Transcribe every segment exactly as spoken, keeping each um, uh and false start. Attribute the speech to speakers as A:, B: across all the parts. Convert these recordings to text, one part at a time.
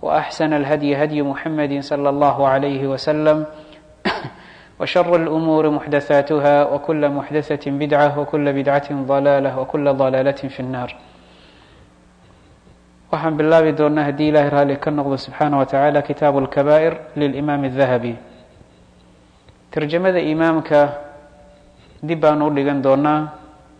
A: وأحسن الهدي هدي محمد صلى الله عليه وسلم وشر الأمور محدثاتها وكل محدثة بدعة وكل بدعة ضلالة وكل ضلالة في النار. waxaan bilaabi doonaa haddii ilaahay raali ka noqdo subxaanaه wa tacaala kitaabu اlkabaa'ir lilimaam الdahabi. tarjamada imaamka dib baan u dhigan doonaa.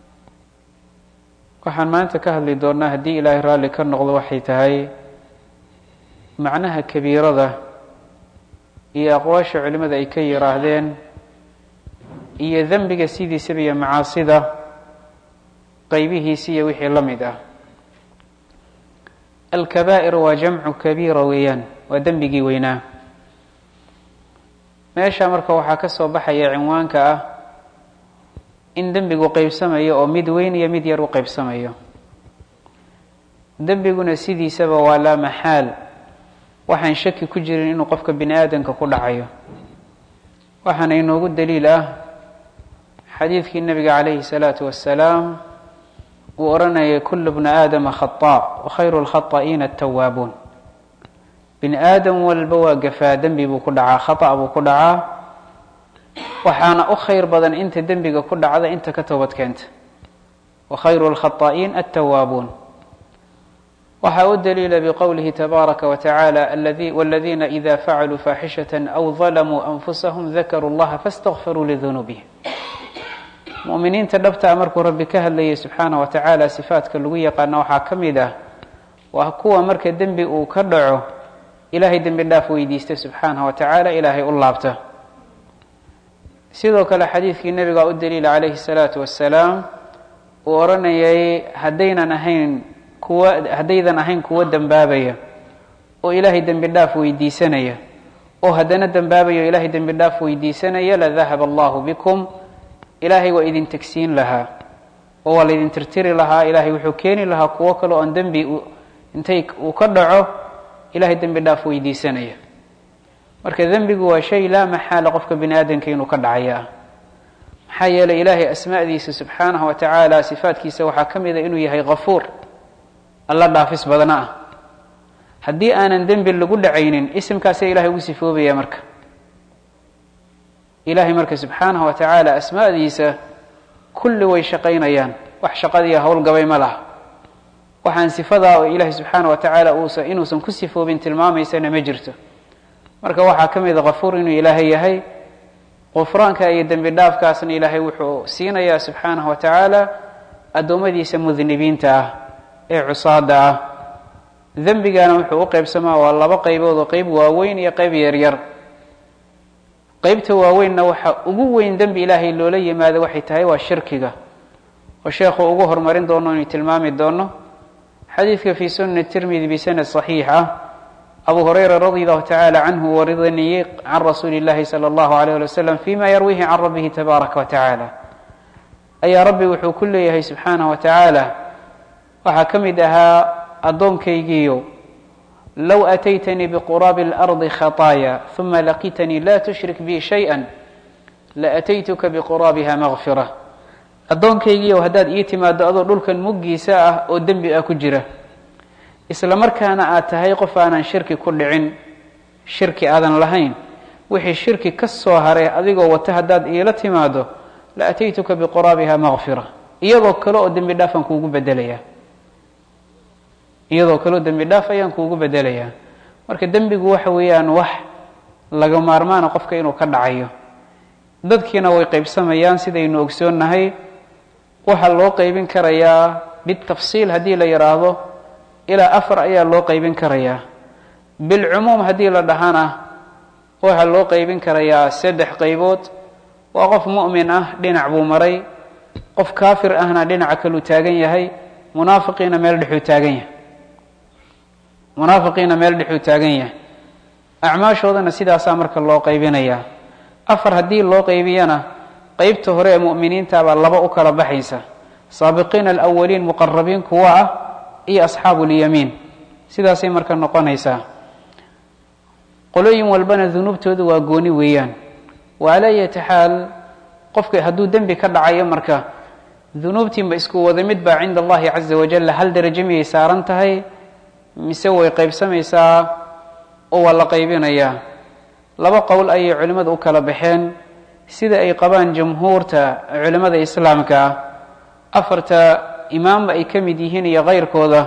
A: waxaan maanta ka hadli doonaa haddii ilaahay raali ka noqdo waxay tahay macnaha kabiirada iyo aqwaasha culimada ay ka yiraahdeen iyo dembiga sidiisaba iyo macaasida qaybihiisa iyo wixii la mid ah. alkabaa'ir waa jamcu kabiira weeyaan, waa dembigii weynaa. meesha marka waxaa ka soo baxaya cinwaanka ah in dembigu qaybsamayo oo mid weyn iyo mid yar u qaybsamayo. dembiguna sidiisaba waa laa maxaal, waxaan shaki ku jirin inuu qofka bini aadamka ku dhacayo. waxaana inoogu daliil ah xadiidkii nabiga calayhi salaatu wassalaam uu oranayay kullu bni aadama khataa wa khayru lkhataa'iina atawaabuun. bini aadam walba waa gafaa, dembi buu ku dhacaa, khata' buu ku dhacaa, waxaana u khayr badan inta dembiga ku dhacda inta ka toobad keenta. wa khayru lkhataa'iin attawaabuun. waxaa u daliila biqowlihi tabaaraka wa tacaala waladiina ida facaluu faaxishatan aw dalamuu anfusahum dakaruu llaha faاstakfaruu lidunuubihim. mu'miniinta dhabtaa markuu rabbi ka hadlayay subxaana wa tacaala sifaadka lagu yaqaano waxaa ka mid ah waa kuwa marka dembi uu ka dhaco ilaahay dembi dhaaf weydiista subxaanaه wa tacaala, ilaahay u laabta. sidoo kale xadiidkii nabiga u daliila calayhi الsalaatu wassalaam uu oranayay haddaynan ahayn kuwa haddaydan ahayn kuwa dembaabaya oo ilaahay dembi dhaaf weydiisanaya oo haddana dembaabayo ilaahay dembi dhaaf weydiisanaya ladahaba allahu bikum, ilaahay waa idin tegsiin lahaa oo waa laydin tirtiri lahaa. ilaahay wuxuu keeni lahaa kuwo kale oon dembi intay uu ka dhaco ilaahay dembi dhaaf weydiisanaya. marka dembigu waa shay laa maxaala qofka bini aadamka inuu ka dhacaya ah. maxaa yeelay ilaahay asmaadiisa subxaanahu wa tacaala sifaadkiisa waxaa ka mid a inuu yahay kafuur, alla dhaafis badna ah. haddii aanan dembi lagu dhacaynin isimkaasa ilahay ugu sifoobaya. marka ilaahay marka subxaanahu wa tacaala asmaadiisa kulli way shaqaynayaan, wax shaqadiiya howlgabay ma laha. waxaan sifadaa oo ilaahay subxaanahu wa tacaala uusa inuusan ku sifoobin tilmaamaysana ma jirto. marka waxaa ka mid a kafuur inuu ilaahay yahay. qufraanka iyo dembi dhaafkaasna ilaahay wuxuu siinayaa subxaanahu wa tacaala addoommadiisa mudnibiinta ah ee cusaada ah. dembigana wuxuu u qaybsamaa waa laba qaybood oo qayb waaweyn iyo qayb yaryar. qaybta waaweynna waxa ugu weyn dembi ilaahay loola yimaado waxay tahay waa shirkiga, oo sheekhu ugu horumarin doono inuu tilmaami doono xadiidka fii sunani tirmidi bisanad saxiix ah. abu hurayra radi allahu tacaala canhu warinayey can rasuuli اllahi salى اllahu alayh ali wasalam fima yarwihi can rabbihi tabaaraka wa tacaala ayaa rabbi wuxuu ku leeyahay subxaanaه wa tacaala waxaa ka mid ahaa addoonkaygiiyo low ataytanii biquraabi اlardi khataaya uma laqitanii la tushrik bi shayئa laataytuka biquraabiha makfira. addoonkaygiiyo haddaad ii timaado adoo dhulkan muggiisa ah oo dembi ah ku jira, isla markaana aad tahay qof aanan shirki ku dhicin, shirki aadan lahayn, wixii shirki ka soo haray adigoo wata haddaad iila timaado laataytuka biquraabiha makfira, iyadoo kale oo dembi dhaafaan kuugu bedelayaa iyadoo kaleo dembi dhaaf ayaan kuugu bedelayaa. marka dembigu waxa weeyaan wax laga maarmaana qofka inuu ka dhacayo. dadkiina way qaybsamayaan sidaynu ogsoonnahay. waxaa loo qaybin karayaa bitafsiil haddii la yidhaahdo ilaa afar ayaa loo qaybin karayaa. bilcumuum haddii la dhahana waxaa loo qaybin karayaa saddex qaybood. waa qof mu'min ah dhinac buu maray, qof kaafir ahna dhinaca kaluu taagan yahay, munaafiqiina meel dhexuu taagan yahay munaafiqiina meel dhexuu taagan yahay acmaashoodana sidaasaa marka loo qaybinayaa. afar haddii loo qaybiyana qaybta hore ee mu'miniinta baa laba u kala baxaysa. saabiqiina alawaliin muqarabiin kuwa ah iyo asxaabu اlyamiin, sidaasay marka noqonaysaa. qolooyin walbana dunuubtoodu waa gooni weeyaan. waalaa yati xaal qofka hadduu dembi ka dhacayo marka dunuubtiinba isku wada mid baa cinda allahi caza wajal hal darajo miyay saaran tahay mise way qaybsamaysaa oo waa la qaybinayaa laba qowl ayay culimmadu u kala baxeen sida ay qabaan jumhuurta culimmada islaamka ah afarta imaamba ay ka mid yihiin iyo kayrkooda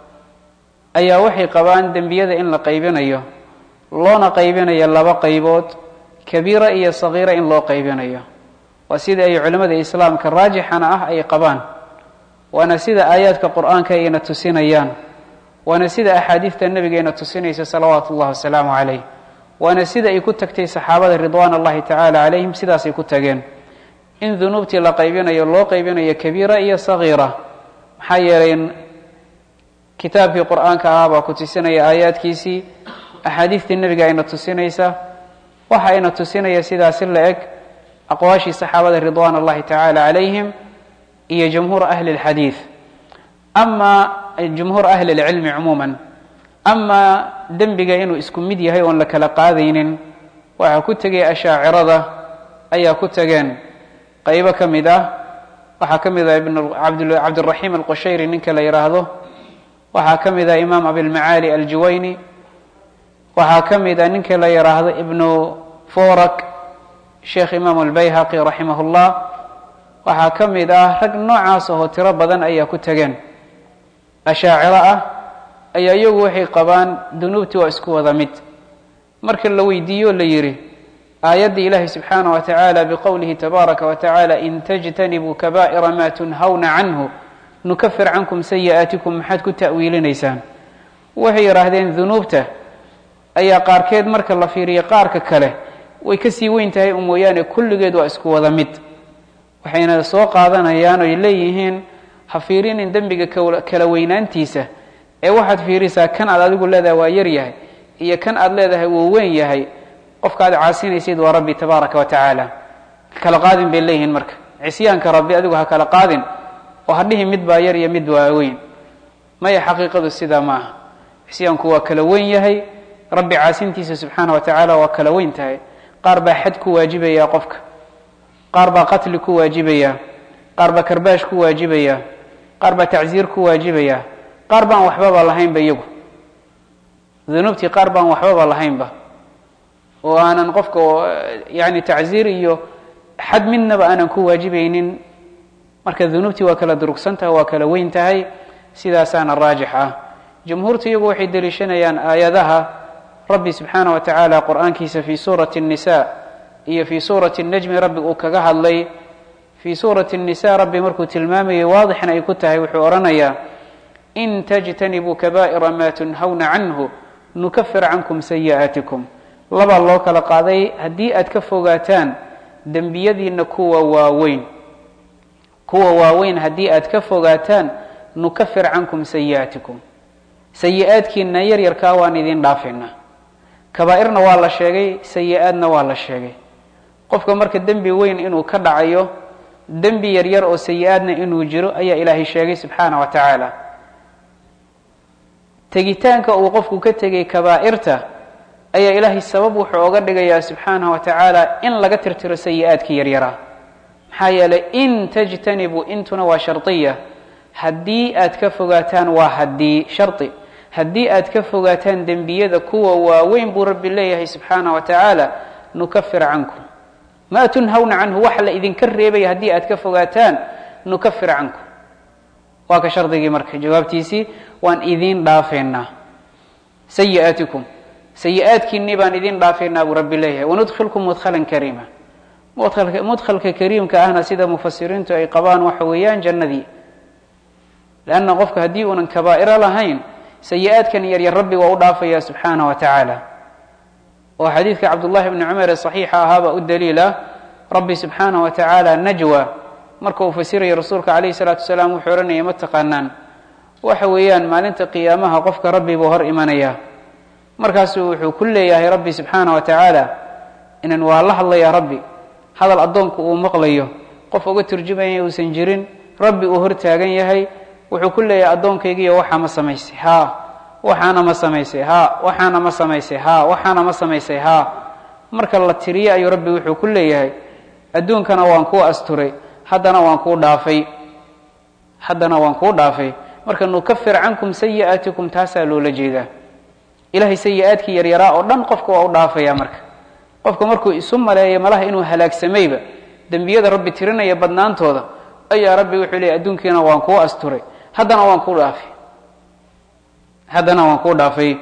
A: ayaa waxay qabaan dembiyada in la qaybinayo loona qaybinayo laba qaybood kabiira iyo sagiira in loo qaybinayo waa sida ay culimmada islaamka raajixana ah ay qabaan waana sida aayaadka qur'aanka ayna tusinayaan waana sida axaadiista nabigeena tusinaysa salawaatu ullahi wasalaamu calayh waana sida ay ku tagtay saxaabada ridwaan allahi tacaala calayhim sidaasay ku tageen in dunuubtii la qaybinayo loo qaybinayo kabiira iyo sagiira maxaa yeelay kitaabkii qur'aanka ahaa baa ku tusinaya aayaadkiisii axaadiistii nebiga ayna tusinaysa waxa ayna tusinaya sidaasi la eg aqwaashii saxaabada ridwaan allahi tacaala calayhim iyo jumhuur ahli اlxadiid ama jumhuur ahli اlcilmi cumuuman ama dembiga inuu isku mid yahay oon la kala qaadaynin waxaa ku tegay ashaacirada ayaa ku tageen qaybo ka mid ah waxaa ka mid ah ibn cabdiraxiim alqushayri ninka la yidhaahdo waxaa ka mid ah imaam abilmacaali aljuwayni waxaa ka mid ah ninka la yidhaahdo ibnu forak sheekh imaam albayhaqi raximah اllah waxaa ka mid ah rag noocaas oo tiro badan ayaa ku tageen ashaaciro ah ayaa iyagu waxay qabaan dunuubtii waa isku wada mid marka la weydiiyo la yidhi aayadda ilaahi subxaanaه wa tacaala biqowlihi tabaaraka wa tacaala in tajtanibuu kabaa'ira ma tunhawna canhu nukafir cankum sayi'aatikum maxaad ku ta'wiilinaysaan waxay yidhaahdeen dunuubta ayaa qaarkeed marka la fiiriyo qaarka kale way ka sii weyn tahay mooyaane kulligeed waa isku wada mid waxayna soo qaadanayaan oy leeyihiin ha fiirinin dembiga kala weynaantiisa ee waxaad fiirisaa kan aad adigu leedahay waa yar yahay iyo kan aad leedahay wuu weyn yahay qofka aad caasinaysid waa rabbi tabaaraka wa tacaala kala qaadin bay leeyihiin marka cisyaanka rabbi adigu ha kala qaadin oo hadhihi mid baa yar iyo mid baa weyn maya xaqiiqadu sidaa ma aha cisyaanku waa kala weyn yahay rabbi caasintiisa subxaana wa tacaala waa kala weyn tahay qaar baa xad ku waajibaya qofka qaar baa qatli ku waajibaya qaar baa karbaash ku waajibaya qaar baa tacsiir ku waajibaya qaar baan waxbaba lahaynba iyagu dunuubtii qaar baan waxbaba lahaynba oo aanan qofka yani tacsiir iyo xad midnaba aanan ku waajibaynin marka dunuubtii waa kala durugsan tahay waa kala weyn tahay sidaasaana raajix ah jumhuurtu iyagu waxay deliishanayaan aayadaha rabbi subxaana wa tacaala qur'aankiisa fii suurati الnisa iyo fii suurati الnajmi rabbi uu kaga hadlay fii suurati الnisa rabbi markuu tilmaamayay waadixna ay ku tahay wuxuu odhanayaa in tajtanibuu kabaa'ira ma tunhawna canhu nukafir cankum sayi'aatikum labaa loo kala qaaday haddii aad ka fogaataan dembiyadiina kuwa waaweyn kuwa waaweyn haddii aad ka fogaataan nukafir cankum sayi'aatikum sayi-aadkiina yar yarkaa waan idin dhaafaynaa kabaa'irna waa la sheegay sayi-aadna waa la sheegay qofka marka dembi weyn inuu ka dhacayo dembi yaryar oo sayi-aadna inuu jiro ayaa ilaahay sheegay subxaana wa tacaala tegitaanka uu qofku ka tegay kabaa'irta ayaa ilaahay sabab wuxuu oga dhigayaa subxaanaه wa tacaala in laga tirtiro sayi-aadkii yaryara maxaa yeelay in tajtanibuu intuna waa shardiya haddii aad ka fogaataan waa haddii shardi haddii aad ka fogaataan dembiyada kuwa waaweyn buu rabbi leeyahay subxaanaه wa tacaala nukafir cankum maa tunhawna canhu wax la idinka reebaya haddii aad ka fogaataan nukafir cankum waa ka shardigii marka jawaabtiisii waan idin dhaafeynaa sayi'aatikum sayi-aadkiinii baan idin dhaafaynaa buu rabbi leeyahay wanudkhilkum mudkhalan kariima mudkhalka kariimka ahna sida mufasiriintu ay qabaan waxa weeyaan jannadii lanna qofka haddii uunan kabaa'iro lahayn sayi-aadkan yaryar rabbi waa u dhaafaya subxaana wa tacaala oo xadiidka cabdullahi bni cumar ee saxiixa ahaabaa u daliila rabbi subxaana wa tacaala najwa marka uu fasiraya rasuulka calayhi salaatu wasalaam wuxuu odhanaya ma taqaanaan waxa weeyaan maalinta qiyaamaha qofka rabbi buu hor imanaya markaasuu wuxuu ku leeyahay rabbi subxaana wa tacaala inan waa la hadlaya rabbi hadal addoonku uu maqlayo qof uga turjumaya uusan jirin rabbi uu hor taagan yahay wuxuu ku leeyahay addoonkaygiiyo waxaa ma samaysay haa waxaana ma samaysay haa waxaana ma samaysay haa waxaana ma samaysay haa marka la tiriyo ayuu rabbi wuxuu ku leeyahay adduunkana waan kuu asturay haddana waan kuu dhaafay haddana waan kuu dhaafay marka nukafir cankum sayi'aatikum taasaa loola jeedaa ilaahay sayi'aadkii yaryaraa oo dhan qofka waa u dhaafayaa marka qofka markuu isu maleeyo malaha inuu halaagsamayba dembiyada rabbi tirinaya badnaantooda ayaa rabbi wuxuu leeyahay adduunkiina waan kuu asturay haddana waan kuu dhaafay haddana waan kuu dhaafay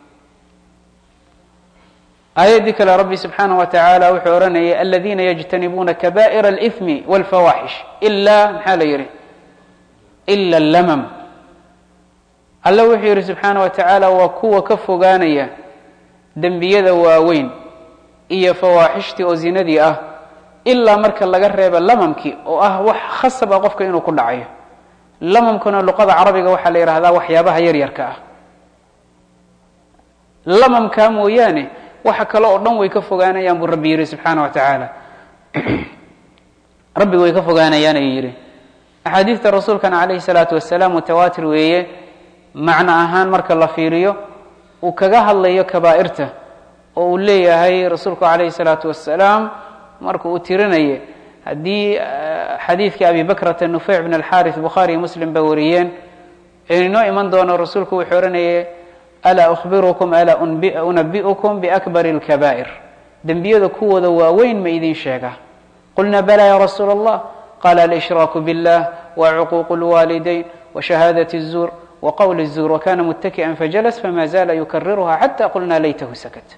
A: aayadii kale rabbi subxaanahu wa tacaala wuxuu odhanayay aladiina yajtanibuuna kabaa'ira alithmi walfawaaxish ilaa maxaa la yidhi ila allamam alla wuxuu yidhi subxaanahu wa tacaala waa kuwa ka fogaanaya dembiyada waaweyn iyo fawaaxishtii oo zinadii ah ilaa marka laga reebo lamamkii oo ah wax khasab ah qofka inuu ku dhacayo lamamkuna luqada carabiga waxaa la yidhaahdaa waxyaabaha yaryarka ah lamamkaa mooyaane waxa kale oo dhan way ka fogaanayaan buu rabbi yidhi subxaana wa tacaala rabbi way ka fogaanayaan ayuu yidhi axaadiista rasuulkana calayhi salaatu wasalaam mutawaatir weeye macno ahaan marka la fiiriyo uu kaga hadlayo kabaa'irta oo uu leeyahay rasuulku calayhi salaatu wasalaam marka uu tirinaye haddii xadiidkii abi bakrata nufeyc bn alxaris bukhaari iyo muslim ba wariyeen inoo iman doono rasuulku wuxuu odhanayay alaa ukhbirukum alaa unabi'ukum biakbari اlkabaa'ir dembiyada kuwooda waaweyn ma idin sheega qulna bala ya rasuula allah qala alshraaku biاllah wacuquuq اlwaalidayn washahaadaة الzuur waqowl الzuur wakana mutaki'an fajalas fama zala yukariruha xata qulna laytahu sakat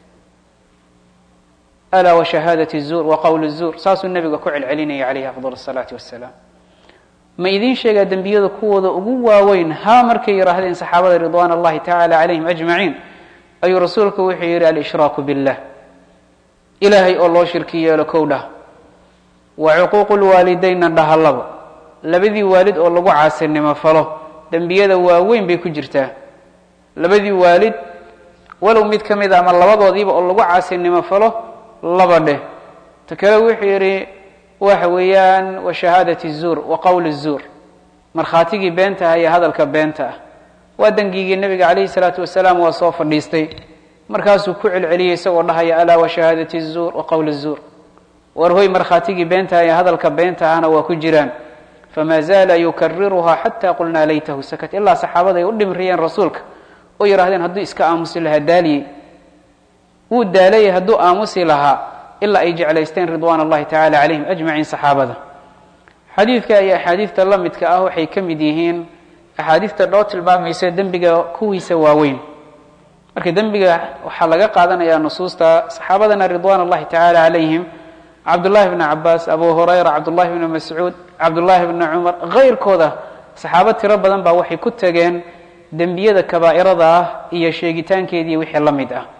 A: alaa washahaadaة الzuur waqowl الzuur saasuu nebiga ku celcelinaya calayhi afضal الsalaaةi wasalaam ma idin sheegaa dembiyada kuwooda ugu waaweyn haa markay yidhaahdeen saxaabada ridwaan اllahi tacala calayhim ajmaciin ayuu rasuulku wuxuu yidhi alshraaku biاllah ilaahay oo loo shirki yeelo kow dhah wa cuquuqu lwaalidaynna dhahallabo labadii waalid oo lagu caasinimo falo dembiyada waaweyn bay ku jirtaa labadii waalid walow mid ka mid a ama labadoodiiba oo lagu caasinimo falo laba dheh ta kale wuxuu yidhi waxa weeyaan washahaadaة الzuur waqowl الzuur markhaatigii beenta ah iyo hadalka beenta ah waa dengigii nebiga calayhi الsalaatu wasalaam waa soo fadhiistay markaasuu ku celceliyey isagoo dhahaya alaa washahaadaة الzuur waqowl الzuur war hoy markhaatigii beenta ah iyo hadalka beenta ahna waa ku jiraan fama zaala yukariruhaa xata qulnaa laytahu sakat ilaa saxaabada ay u dhimriyeen rasuulka oo yidhahdeen hadduu iska aamusi lahaa daaliyey wuu daalayay hadduu aamusi lahaa ilaa ay jeclaysteen ridwaan اllahi tacala calayhim ajmaciin saxaabada xadiidka iyo axaadiista la midka ah waxay ka mid yihiin axaadiista dhoo tilmaamaysa dembiga kuwiisa waaweyn marka dembiga waxaa laga qaadanayaa nusuusta saxaabadana ridwaan اllahi tacala calayhim cabdullahi bni cabaas abu hurayra cabdullahi bni mascuud cabdullahi bni cumar kayrkooda saxaabo tiro badan baa waxay ku tageen dembiyada kabaa'irada ah iyo sheegitaankeedii wixii la mid ah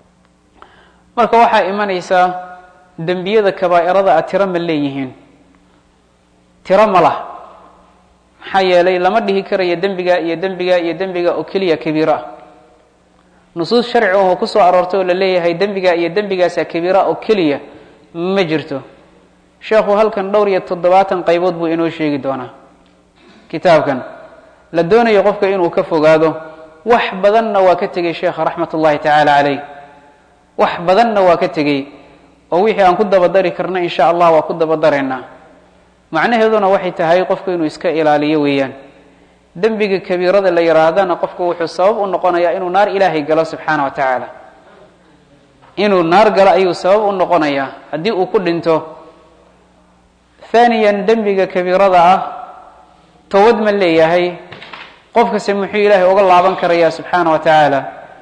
A: marka waxaa imanaysaa dembiyada kabaa'irada ah tiro ma leeyihiin tiro ma lah maxaa yeelay lama dhihi karayo dembiga iyo dembiga iyo dembiga oo keliya kabiiro ah nusuus sharci ahoo ku soo aroortay oo la leeyahay dembiga iyo dembigaasa kabiira oo keliya ma jirto sheekhu halkan dhowr iyo toddobaatan qaybood buu inoo sheegi doonaa kitaabkan la doonayo qofka inuu ka fogaado wax badanna waa ka tegey sheekha raxmat ullahi tacaala calayh wax badanna waa ka tegey oo wixii aan ku dabadari karna in sha allah waa ku dabadaraynaa macnaheeduna waxay tahay qofku inuu iska ilaaliyo weeyaan dembiga kabiirada la yihaahdana qofku wuxuu sabab u noqonayaa inuu naar ilaahay galo subxaana wa tacaala inuu naar galo ayuu sabab u noqonayaa haddii uu ku dhinto haaniyan dembiga kabiirada ah towad ma leeyahay qofkase muxuu ilaahay uga laaban karayaa subxaana wa tacaala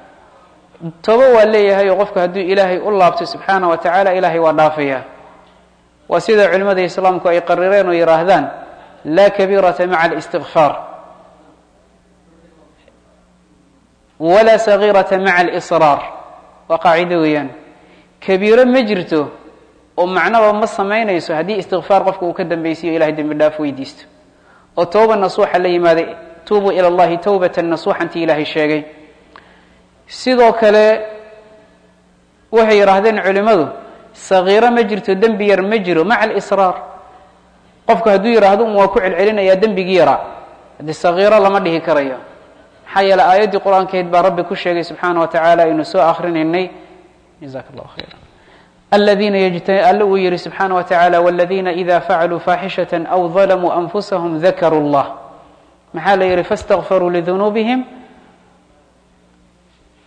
A: toba waa leeyahay oo qofku hadduu ilaahay u laabto subxaana wa tacaala ilaahay waa dhaafaya waa sida culimmada islaamku ay qarireen oo yihaahdaan laa kabiirata maca alistikfaar walaa sagiirata maca alisraar waa qaacido weeyaan kabiiro ma jirto oo macnaba ma samaynayso haddii istikfaar qofka uu ka dambaysiyo ilahay dembi dhaaf weydiisto oo tooba nasuuxa la yimaaday tuubuu ila allahi towbatan nasuuxantii ilaahay sheegay sidoo kale waxay yidhaahdeen culimmadu sagiiro ma jirto dembi yar ma jiro maca alisraar qofku hadduu yidhaahdo un waa ku celcelinayaa dembigii yaraa haddii sagiiro lama dhihi karayo maxaa yeele aayaddii qur-aankeed baa rabbi ku sheegay subxaana wa tacaala aynu soo akrinaynay jazaka allahu khayra aladiina yjta alle uu yihi subxaana wa tacaala waladiina ida facaluu faaxishata aw dalamuu anfusahum dakaruu llah maxaa la yihi faاstakfaruu lidunuubihim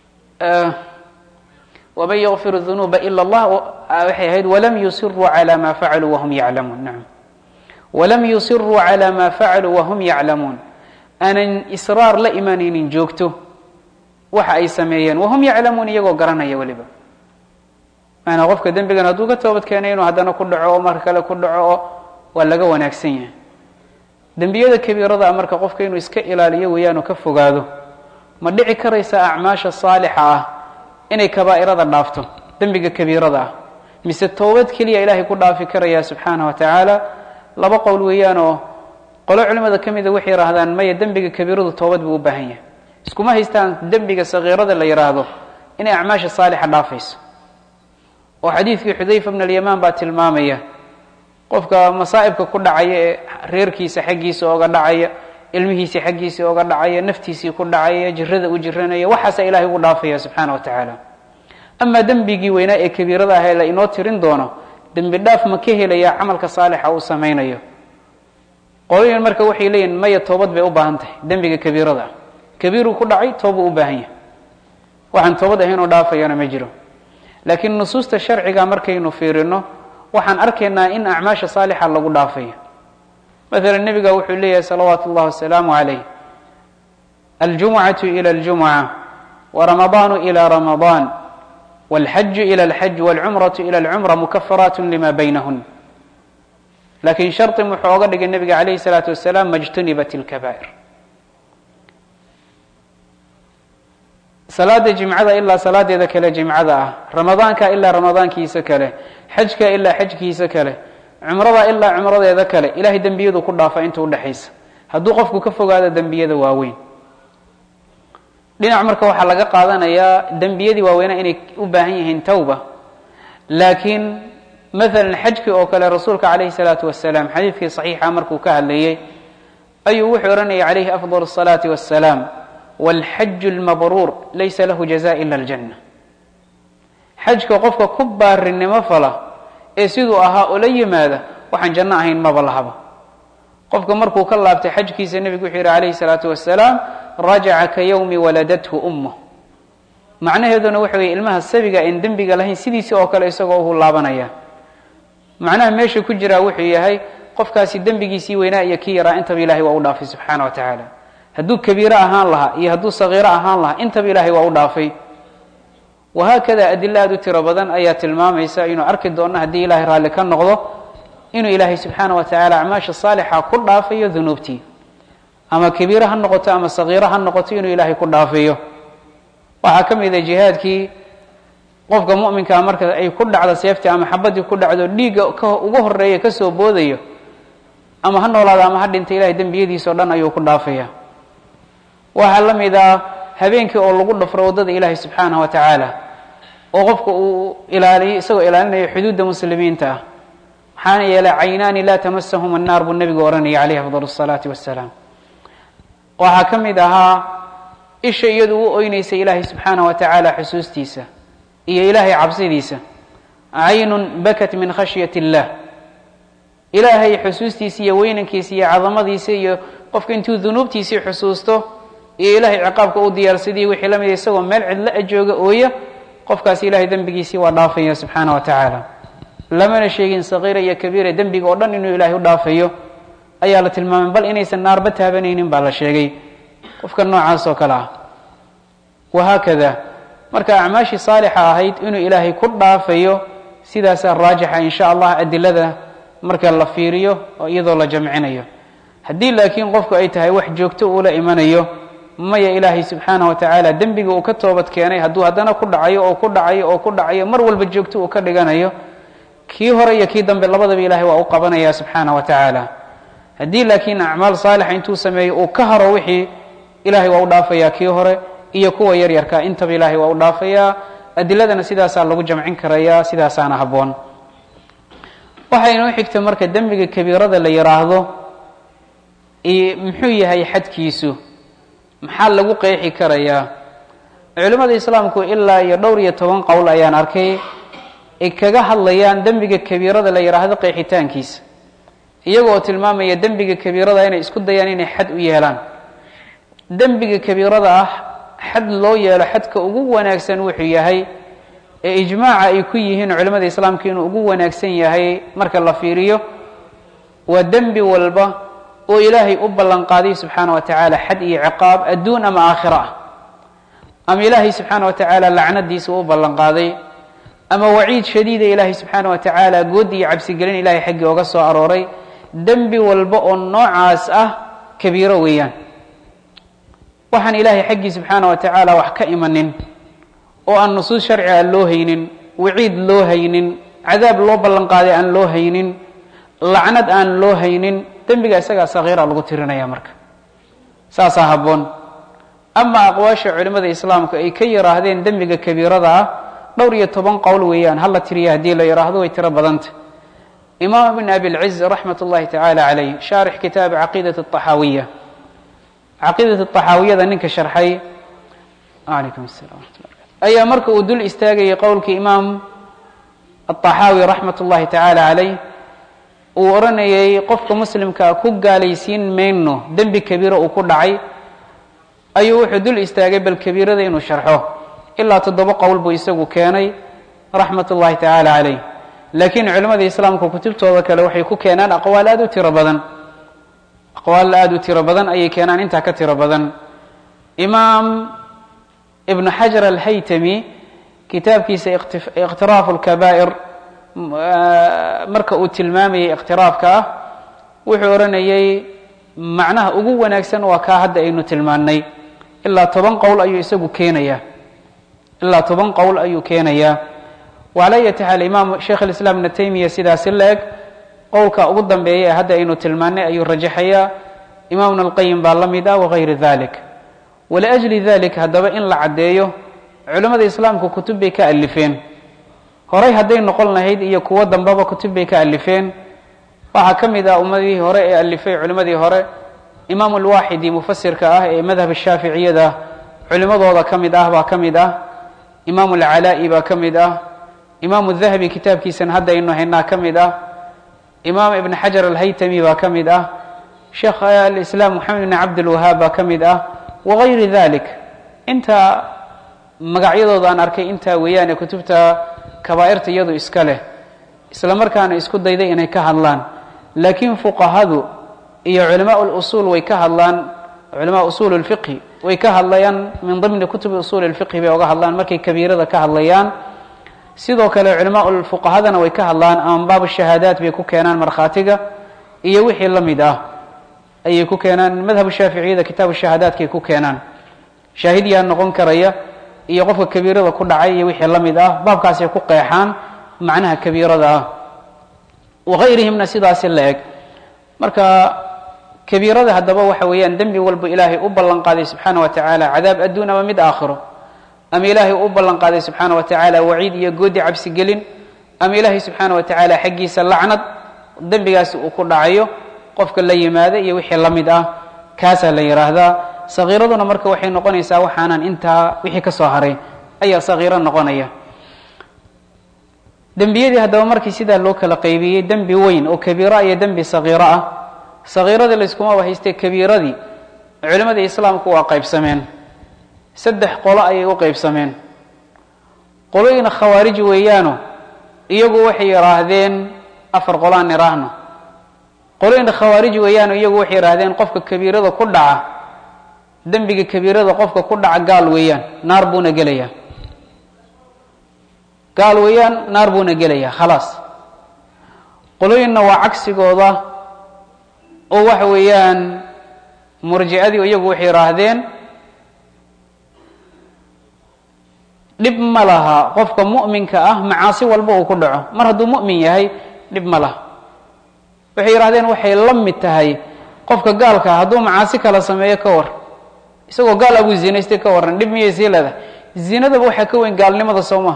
A: waman yakfir dunuuba ila allah waxay ahayd walam yusiruu calى ma facaluu wahum yaclamuun nacam walam yusiruu calى ma facaluu wahum yaclamuun aanan israar la imanaynin joogto waxa ay sameeyeen wahum yaclamuun iyagoo garanaya weliba maanaa qofka dembigan hadduu ka toobad keenay inuu haddana ku dhaco oo mar kale ku dhaco oo waa laga wanaagsan yahay dembiyada kabiirada a marka qofka inuu iska ilaaliyo weeyaan oo ka fogaado ma dhici karaysa acmaasha saalixa ah inay kabaa'irada dhaafto dembiga kabiirada ah mise toobad keliya ilaahay ku dhaafi karaya subxaanaه wa tacaala laba qowl weeyaan oo qolo culimada ka mida waxay yihaahdaan maya dembiga kabiiradu toobad buu u baahan yahay iskuma haystaan dembiga sagiirada la yidhaahdo inay acmaasha saalixa dhaafayso oo xadiidkii xudayfa bn alyamaan baa tilmaamaya qofka masaa'ibka ku dhacaya ee reerkiisa xaggiisa oga dhacaya ilmihiisii xaggiisii oga dhacaya naftiisii ku dhacaya jirada u jiranaya waxaasa ilahay ugu dhaafaya subxaana wa tacaala amaa dembigii weynaa ee kabiirada ah ee la inoo tirin doono dembi dhaaf ma ka helaya camalka saalixa uu samaynayo qolooyin marka waxay leeyihin maya toobad bay u baahan tahay dembiga kabiirada ah kabiiruu ku dhacay toobuu u baahan yahay waxaan toobad ahayn oo dhaafayana ma jiro laakiin nusuusta sharciga markaynu fiirino waxaan arkaynaa in acmaasha saalixa lagu dhaafayo مثلا النبga wuxuu leeyahay صلaوaaت الlahi وaسلaaم عaليه الجuمعaة إلى الجuمعة ورمضان إلى رمضان والحج إلى الحج والعمرة إلى العمرة مكفرات لma بynهن lakin شharطi wuxuu oga dhigay نebiga عaليه الصلاaةu وaسلام ma اجتنبت الكبائر salaada جimcada ilaa salaadeeda kale جimcada ah رamaضaanka ilaa رamaضaankiisa kale xajka ilaa xajkiisa kale cumrada ilaa cumradeeda kale ilahay dembiyadu ku dhaafa inta udhexaysa hadduu qofku ka fogaado dembiyada waaweyn dhinac marka waxaa laga qaadanayaa dembiyadii waaweynaa inay u baahan yihiin tawba laakiin maala xajkii oo kale rasuulka calayhi salaatu wasalaam xadiidkii saxiixa markuu ka hadlayey ayuu wuxuu odhanayay calayhi afdal الصalaati wassalaam wاlxaju اlmabruur laysa lahu jaza ila اljanna xajka qofka ku baarinimo fala ee siduu ahaa oo la yimaada waxaan janno ahayn maba lahaba qofka markuu ka laabtay xajkiisa nebigu wuxuu yidhi calayhi salaatu wasalaam rajaca ka yowmi waladathu ummuh macnaheeduna waxa weye ilmaha sabiga en dembiga lahayn sidiisii oo kale isagoo uhu laabanaya macnaha meesha ku jiraa wuxuu yahay qofkaasi dembigiisii weynaa iyo kii yaraa intaba ilahay waa u dhaafay subxaana wa tacaala hadduu kabiiro ahaan lahaa iyo hadduu sagiiro ahaan lahaa intaba ilahay waa u dhaafay wahaakada adilo aad u tiro badan ayaa tilmaamaysa inuu arki doono haddii ilahay raalli ka noqdo inuu ilaahay subxaana wa tacaala acmaasha saalixa ku dhaafayo dunuubtii ama kabiiro ha noqoto ama sagiiro ha noqoto inuu ilaahay ku dhaafayo waxaa ka mid a jihaadkii qofka mu'minkaa marka ay ku dhacdo seeftii ama xabadii ku dhacdo dhiigga ugu horeeya kasoo boodayo ama ha noolaado ama ha dhinta ilahay dembiyadiisa o dhan ayuu ku dhaafaya waxaa la mid ah habeenkii oo lagu dhafro waddada ilaahay subxaanaه wa tacaala oo qofka uu ilaaliyo isagoo ilaalinayo xuduudda muslimiinta ah maxaana yeelay caynaani laa tamasahum الnaar buu nebigu ohanayay calayhi afdal الصalaati wassalaam waxaa ka mid ahaa isha iyadu u oyneysay ilaahay subxaanaه wa tacaala xusuustiisa iyo ilaahay cabsidiisa caynun bakat min khashyaة الlah ilaahay xusuustiisa iyo weynankiisa iyo cadamadiisa iyo qofka intuu dunuubtiisii xusuusto iyo ilaahay ciqaabka u diyaarsadiyey wixii la mida isagoo meel cidlo a jooga ooya qofkaasi ilahay dembigiisii waa dhaafaya subxaana wa tacaala lamana sheegin sagiira iyo kabiira dembiga oo dhan inuu ilaahay u dhaafayo ayaa la tilmaamay bal inaysan naarba taabanaynin baa la sheegay qofka noocaas oo kale ah wahaakada marka acmaashii saalixa ahayd inuu ilaahay ku dhaafayo sidaasaa raajixa in sha allah adilada marka la fiiriyo oo iyadoo la jamcinayo haddii laakiin qofku ay tahay wax joogto uula imanayo maya ilaahay subxaanaه wa tacaala dembiga uu ka toobad keenay hadduu haddana ku dhacayo oo ku dhacayo oo ku dhacayo mar walba joogto uu ka dhiganayo kii hore iyo kii dambe labadaba ilahay waa u qabanaya subxaanaه wa tacaala haddii laakiin acmaal saalixa intuu sameeyo uu ka haro wixii ilahay waa u dhaafaya kii hore iyo kuwa yar yarka intaba ilahay waa u dhaafaya adiladana sidaasaa lagu jamcin karaya sidaasaana habboon waxaa inoo xigta marka dembiga kabiirada la yiraahdo muxuu yahay xadkiisu maxaa lagu qeexi karayaa culimmada islaamku ilaa iyo dhowr iyo toban qowl ayaan arkay ay kaga hadlayaan dembiga kabiirada la yidhaahdo qeexitaankiisa iyagoo tilmaamaya dembiga kabiirada inay isku dayaan inay xad u yeelaan dembiga kabiirada ah xad loo yeelo xadka ugu wanaagsan wuxuu yahay ee ijmaaca ay ku yihiin culimada islaamka inuu ugu wanaagsan yahay marka la fiiriyo waa dembi walba oo ilaahay u ballan qaaday subxaanaه wa tacaala xad iyo ciqaab adduun ama aakhira ah ama ilaahay subxaanaه wa tacaala lacnadiisa u ballan qaaday ama waciid shadiida ilaahay subxaanaه wa tacaala good iyo cabsigelin ilahay xaggii oga soo arooray dembi walba oo noocaas ah kabiiro weeyaan waxaan ilaahay xaggii subxaanaه wa tacaala wax ka imanin oo aan nusuus sharci aan loo haynin waciid loo haynin cadaab loo ballan qaaday aan loo haynin lacnad aan loo haynin dembiga isagaa sagiira lagu tirinaya marka saasaa habboon ama aqwaasha culimada islaamka ay ka yiraahdeen dembiga kabiirada ah dhowr iyo toban qowl weeyaan hala tiriya haddii la yiraahdo way tiro badanta imaam ibn abi اlciz raxmat ullahi tacaala calayh shaarix kitaab caqiidat الطaxaawiya caqiidat الطaxaawiyada ninka sharxay calaykum الsalam waraxmat ayaa marka uu dul istaagayay qowlkii imaam الطaxaawi raxmat ullahi tacaala calayh uu oranayay qofka muslimkaa ku gaalaysiin mayno dembi kabiira uu ku dhacay ayuu wuxuu dul istaagay bal kabiirada inuu sharxo ilaa toddoba qowl buu isagu keenay raxmat ullahi tacaala calayh laakiin culimmada islaamka kutubtooda kale waxay ku keenaan aqwaal aada u tiro badan aqwaal aada u tiro badan ayay keenaan intaa ka tiro badan imaam ibnu xajar alhaytami kitaabkiisa iqtiraafu lkabaa'ir marka uu tilmaamayay iqtiraafka ah wuxuu oranayay macnaha ugu wanaagsan waa kaa hadda aynu tilmaannay ilaa toban qowl ayuu isagu keenayaa ilaa toban qowl ayuu keenayaa wacala ayati xaal imaam sheekh alislaam ibna taymiya sidaasi la-eg qowlka ugu dambeeya ee hadda aynu tilmaannay ayuu rajaxayaa imaam ibn alqayim baa la mid ah wagayri dalik waliajli dalik haddaba in la caddeeyo culimmada islaamka kutub bay ka alifeen horay hadday noqon lahayd iyo kuwo dambaba kutub bay ka alifeen waxaa ka mid ah ummadii hore ee alifay culimmadii hore imaam alwaaxidi mufasirka ah ee madhab shaaficiyada culimadooda ka mid ah baa ka mid ah imaam alcalaa'i baa ka mid ah imaam dahabi kitaabkiisan hadda aynu haynaa ka mid ah imaam ibn xajar alhaytami baa ka mid ah sheekh alislaam moxamed ibn cabdilwahaab baa ka mid ah wagayri dalik inta magacyadooda aan arkay intaa weeyaan ee kutubta kabaa'irta iyadu iska leh isla markaana isku dayday inay ka hadlaan laakiin fuqahadu iyo culamaa اlusul way ka hadlaan culamaa usul اlfiqhi way ka hadlayaan min dimni kutubi usul اlfiqhi bay oga hadlaan markay kabiirada ka hadlayaan sidoo kale culamaa fuqahadana way ka hadlaan ama baab shahaadaat bay ku keenaan markhaatiga iyo wixii la mid ah ayay ku keenaan madhab shaaficiyada kitaab shahaadaadkay ku keenaan shaahid yaa noqon karaya iyo qofka kabiirada ku dhacay iyo wixii la mid ah baabkaasay ku qeexaan macnaha kabiirada ah wagayrihimna sidaasi la eg marka kabiirada haddaba waxa weeyaan dembi walba ilaahay u ballan qaaday subxaana wa tacaala cadaab adduun ama mid aakhiro ama ilaahay u ballan qaaday subxaana wa tacaala waciid iyo goodi cabsigelin ama ilaahay subxaana wa tacaala xaggiisa lacnad dembigaasi uu ku dhacayo qofka la yimaada iyo wixii la mid ah kaasaa la yidhaahdaa sagiiraduna marka waxay noqonaysaa waxaanan intaa wixii ka soo haray ayaa sagiiro noqonaya dembiyadii haddaba markii sidaa loo kala qaybiyey dembi weyn oo kabiira iyo dembi sagiiro ah sagiiradii layskuma wahaystay kabiiradii culimmada islaamku waa qaybsameen saddex qolo ayay u qaybsameen qoloyina khawaarij weeyaano iyagu waxay yidhaahdeen afar qolaan iraahno qoloyina khawaarij weeyaano iyagu waxay yidhaahdeen qofka kabiirada ku dhaca dembiga kabiirada qofka ku dhaca gaal weeyaan naar buuna gelayaa gaal weeyaan naar buuna gelayaa khalaas qolooyinna waa cagsigooda oo waxa weeyaan murjicadii iyagu waxay yidhaahdeen dhib ma laha qofka mu'minka ah macaasi walba uu ku dhaco mar hadduu mu'min yahay dhib ma laha waxay yidhahdeen waxay la mid tahay qofka gaalka hadduu macaasi kala sameeyo ka war isagoo gaal abuu zinaystay ka waran dhib miyay sii leedahay zinadaba waxaa ka weyn gaalnimada soo maha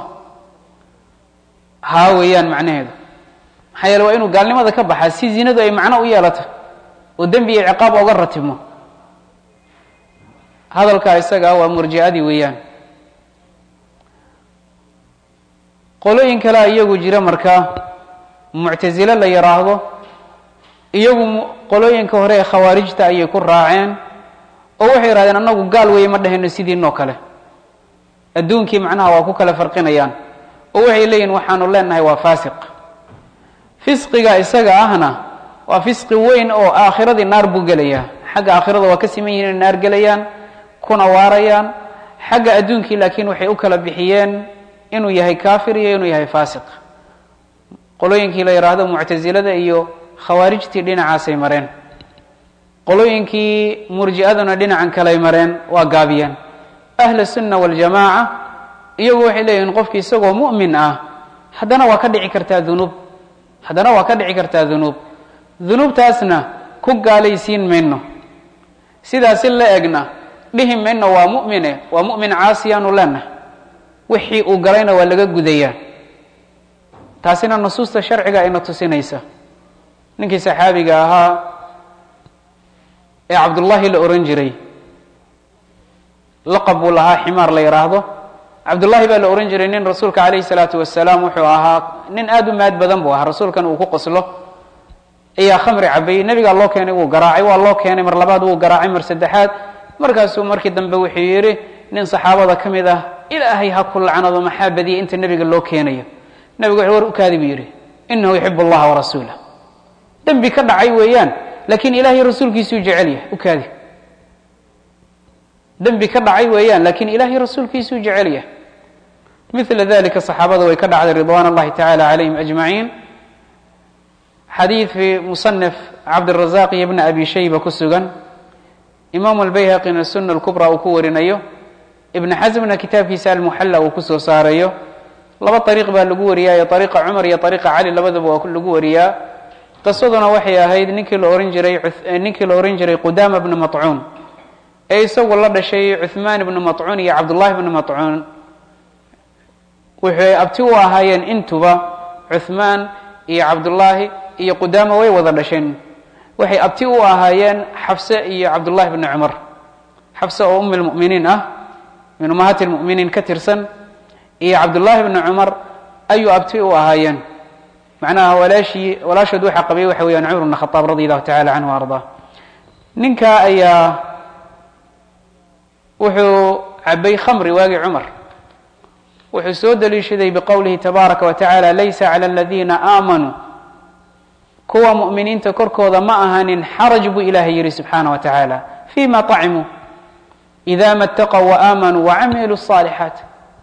A: haa weeyaan macnaheedu maxaa yeele waa inuu gaalnimada ka baxaa si zinadu ay macno u yeelato oo dembi iyo ciqaab oga ratibmo hadalkaa isaga waa murjicadii weeyaan qolooyin kalea iyagu jira markaa muctasile la yidhaahdo iyagu qolooyinka hore ee khawaarijta ayay ku raaceen oo waxay yiraahdeen annagu gaal weey ma dhahayno sidiinoo kale adduunkii macnaha waa ku kala farqinayaan oo waxay leeyihiin waxaanu leenahay waa faasiq fisqiga isaga ahna waa fisqi weyn oo aakhiradii naar buu gelayaa xagga aakhirada waa ka siman yihiin naar gelayaan kuna waarayaan xagga adduunkii laakiin waxay u kala bixiyeen inuu yahay kaafir iyo inuu yahay faasiq qolooyinkii la yiraahdo mu'tazilada iyo khawaarijtii dhinacaasay mareen qolooyinkii murji'aduna dhinacan kale mareen waa gaabiyeen ahlu sunna wal jamaa iyagu waxay leeyihiin qofkii isagoo mu'min ah haddana waa ka dhici kartaa dunuub haddana waa ka dhici kartaa dunuub dunuubtaasna ku gaalaysiin mayno sidaas la egna dhihi mayno waa mu'mine waa mu'min caasiyaanu lana wixii uu galayna waa laga gudayaa taasina nusuusta sharciga ayna tusinaysa ninkii saxaabiga ahaa ee cabdullaahi la oran jiray laqab uu lahaa ximaar la yiraahdo cabdullaahi baa la oran jiray nin rasuulka calayhi salaatu wasalaam wuxuu ahaa nin aad u maad badan buu ahaa rasuulkan uu ku qoslo ayaa khamri cabay nabiga loo keenay wuu garaacay waa loo keenay mar labaad wuu garaacay mar saddexaad markaasuu markii dambe wuxuu yiri nin saxaabada kamid ah ilaahay ha ku lacnado maxaa badiyay inta nabiga loo keenayo nabigu wuxuu war u kaadib yiri innahu yuhibbu allaha wa rasuulahu dambi ka dhacay weeyaan laakiin ilaahay rasuulkiisu jecel yahay u kaadib dambi ka dhacay weeyaan laakiin ilaahay rasuulkiisu jecel yahay مثل ذلك الصحابة ويكدع رضوان الله تعالى عليهم أجمعين حديث في مصنف عبد الرزاق ابن أبي شيبة كسوغا إمام البيهقي السنة الكبرى وكورنيو ابن حزم كتاب في سال المحلى وكسو صاريو لبا طريق بالقوريا يا طريق عمر يا طريق علي لبدب وكل قوريا قصدنا وحيا هيد نيكل أورنجري نيكل أورنجري قدام بن مطعون أي سوى الله شيء عثمان بن مطعون يا عبد الله بن مطعون waxay abti u ahaayeen intuba Uthman iyo Abdullah iyo Qudama way wada dhasheen waxay abti u ahaayeen Hafsa iyo Abdullah ibn Umar Hafsa oo ummul mu'minin ah min ummahatil mu'minin ka tirsan iyo Abdullah ibn Umar ayu abti u ahaayeen macnaha walaashi walaashad waxa qabay waxa weeyaan Umar ibn Khattab radiyallahu ta'ala anhu arda ninka ayaa wuxuu cabay khamri waagi Umar wuxuu soo daliishaday biqowlihi tabaaraka wa ta'ala laysa 'ala alladhina aamanu kuwa mu'miniinta korkooda ma ahanin xaraj bu ilaahay yiri subhanahu wa ta'ala fima ta'imu idha mattaqaw wa aamanu wa 'amilu as-salihat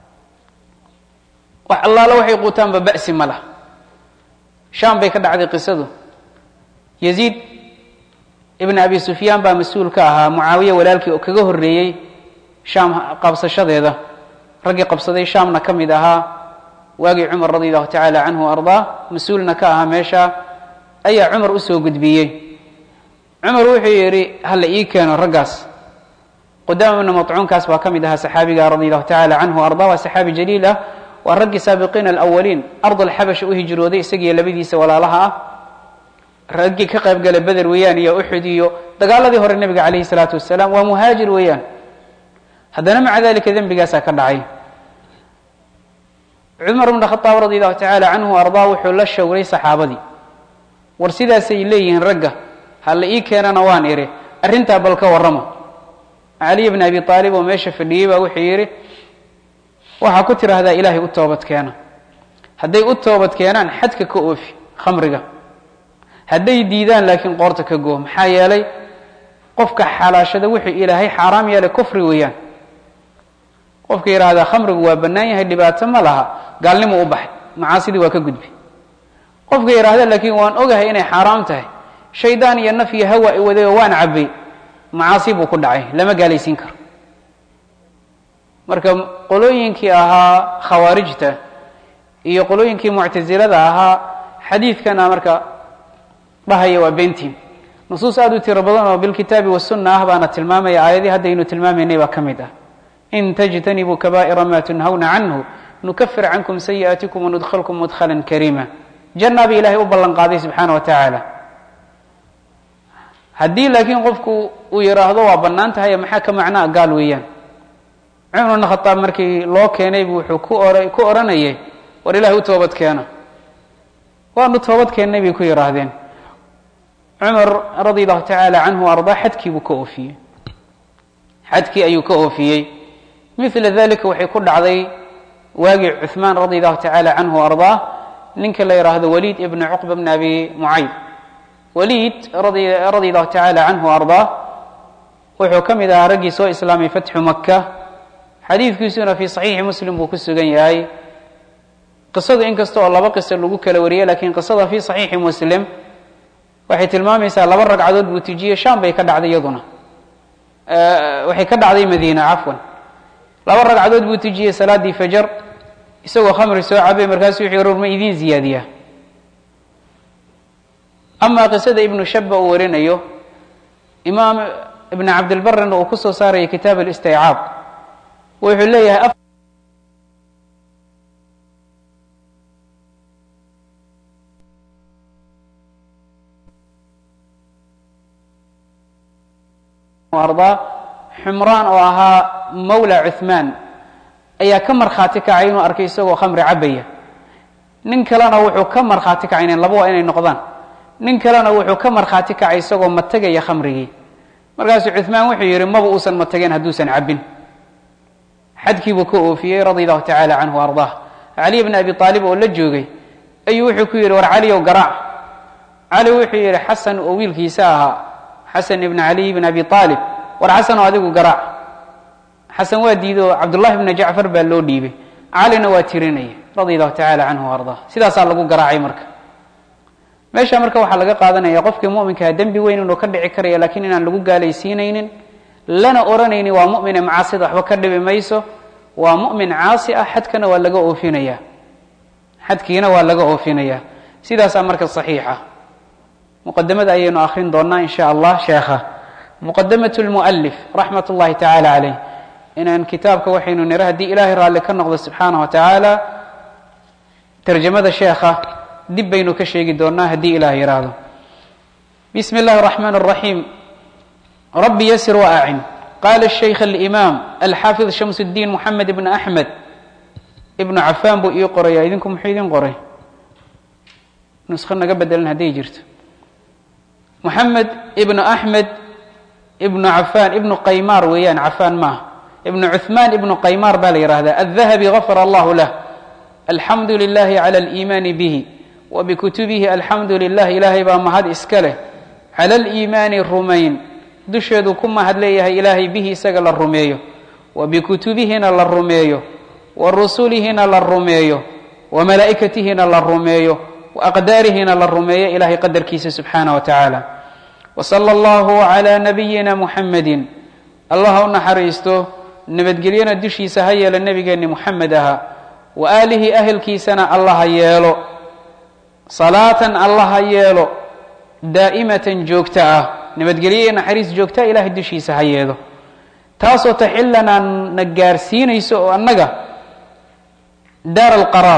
A: wa Allah la waxay qutaan ba ba'si mala sham bay ka dhacday qisadu Yazid ibn Abi Sufyan ba mas'uul ka ahaa Muawiya walaalkii oo kaga horeeyay sham qabsashadeeda ragii qabsaday shaamna kamid ahaa waagi Umar radiyallahu ta'ala anhu arda mas'uulna ka ahaa meesha ayaa Umar u soo gudbiyay Umar wuxuu yiri hal ii keeno ragaas Qudama ibn Mat'un kaas waa kamid ahaa saxaabiga radiyallahu ta'ala anhu arda wa saxaabi jaliil ah wa ragii saabiqiin al-awwalin ard al-habash u hijrooday isaga labadiisa walaalaha ah ragii ka qayb galay Badr weeyaan iyo Uhud iyo dagaaladii hore nabiga kaleey salaatu wasalaam waa muhaajir weeyaan haddana maca dalika dambigaas ka dhacay Umar ibn Khattab radiyallahu ta'ala anhu arda wuxuu la shawray saxaabadii war sidaas ay leeyihiin ragga hal ii keenana waan iri arinta bal ka waramo Ali ibn Abi Talib oo meesha fadhiyay wuxuu yiri waxa ku tiraahdaa Ilaahay u toobad keena haday u toobad keenan xadka ka oofi khamriga haday diidaan laakiin qoorta ka goo maxaa yeelay qofka xalaashada wuxuu Ilaahay xaraam yeelay kufri weeyaan qofka yiraahdo khamrigu waa banaan yahay dhibaato ma laha gaalnimo u baxay macaasidii waa ka gudbi qofka yiraahdo laakiin waan ogahay inay xaraam tahay shaydaan iyo naf iyo hawa ay waday waan cabay macaasib ku dhacay lama gaalaysiin karo marka qolooyinkii ahaa khawaarijta iyo qolooyinkii mu'tazilada ahaa xadiidkana marka dhahayo waa beentiin nusuus aad u tiro badan oo bil kitaabi was sunnah baana tilmaamay aayadii hadaynu tilmaameynay ba kamid ah in tajtanibu kaba'ira ma tunhauna anhu nukaffir ankum sayi'atikum wa nudkhilkum mudkhalan karima janna bi ilahi u ballan qaaday subhanahu wa ta'ala hadii laakiin qofku uu yiraahdo waa banaantahay maxaa ka macnaa gaal weeyaan Umar ibn Khattab markii loo keenay wuxuu ku oray ku oranayay war ilaahi u toobad keena waanu toobad keenay bi ku yiraahdeen Umar radiyallahu ta'ala anhu arda xadkii buu ka oofiyay xadkii ayuu ka oofiyey mila dalika waxay ku dhacday waagii cuثmaan radi allahu tacaala canhu ardaa ninka la yidhaahdo waliid ibn cuqba bn abi mucayd waliid radi allahu tacaala canhu ardaa wuxuu ka mid ahaa raggii soo islaamay fatxu maka xadiidkiisuna fii صaxiixi muslim buu ku sugan yahay qisadu in kasta oo laba qiso lagu kala wariyey lakiin qisada fii صaxiixi muslim waxay tilmaamaysaa laba ragcadood buu tujiyey sham bay ka dhacday iyaduna waxay ka dhacday madiina cafwan laba ragcadood buu tujiyey salaadii fajar isagoo khamri soo cabay markaasu wuxuu rur ma idiin ziyaadiya ama qisada ibnu shaba uu warinayo imaam ibn cabdilbarina uu ku soo saaraya kitaab اlاsticاab wuxuu leeyahay ardaa xumraan oo ahaa mawla cuثmaan ayaa ka markhaati kacay inuu arkay isagoo khamri cabaya nin kalena wuxuu ka markhaati kacayneen laba waa inay noqdaan nin kalena wuxuu ka markhaati kacay isagoo matagaya khamrigii markaasuu cuثmaan wuxuu yidhi maba uusan matageen hadduusan cabin xadkiibuu ka oofiyey radi allahu tacaala canhu ardaah cali bn abi aalib oo la joogay ayuu wuxuu ku yidhi war caliyow garaac cali wuxuu yidhi xasan oo wiilkiisa ahaa xasan ibn caliy bn abi aalib war xasan oo adigu garaac xasan waa diiday oo cabdullahi bna jacfar baa loo dhiibay calina waa tirinaya radi allahu tacaala canhu ardaa sidaasaa lagu garaacay marka meesha marka waxaa laga qaadanaya qofkii muminkaa dembi weyn inuu ka dhici karaya lakiin inaan lagu gaalaysiinaynin lana oranaynin waa mumine macaasida waxba ka dhibi mayso waa mumin caasi ah xadkana waa laga oofinaya xadkiina waa laga oofinaya sidaasaa marka صaxiixa muqadamada ayaynu akrin doonaa in sha allah sheekha muqadamaة اlmualif raxmat اllahi tacaala calayh inaan kitaabka waxaynu nira haddii ilahay raalli ka noqdo subxaanaه wa tacaala tarjamada sheekha dib baynu ka sheegi doonaa haddii ilaah yidhaahdo bismi اllahi الرaxmaan الraxiim rabbi ysr waacin qala الshaykh اlimaam alxaafid shams الdiin moxamed ibn axmed ibnu cafaan buu ii qoraya idinku muxuu idin qoray nuskho naga bedelan hadday jirto moxamed ibnu axmed ibnu cafaan ibnu qaymaar weeyaan cafaan maaha ibnu cuثmaan ibnu qaymaar baa la yihahdaa الdahabi gafar allahu lah alxamdu lilahi calى اliimaani bihi wbikutubihi alxamdu lilah ilaahay baa mahad iska leh cala aliimaani rumayn dusheedu ku mahad leeyahay ilaahay bihi isaga la rumeeyo wa bikutubihina la rumeeyo wa rusulihina la rumeeyo wa malaa'ikatihina la rumeeyo wa aqdaarihina la rumeeyo ilaahay qadarkiisa subxaanaه wa tacaala wa sala allahu calaa nabiyina muxamedin allah u naxariisto nabadgelyana dushiisa ha yeelo nebigeenni muxamed aha wa aalihi ahelkiisana allah ha yeelo salaatan allah ha yeelo daa'imatan joogta ah nabadgelyo iyo naxariis joogtaa ilaahay dushiisa ha yeedo taasoo taxillanaa na gaarsiinayso oo annaga daar alqaraar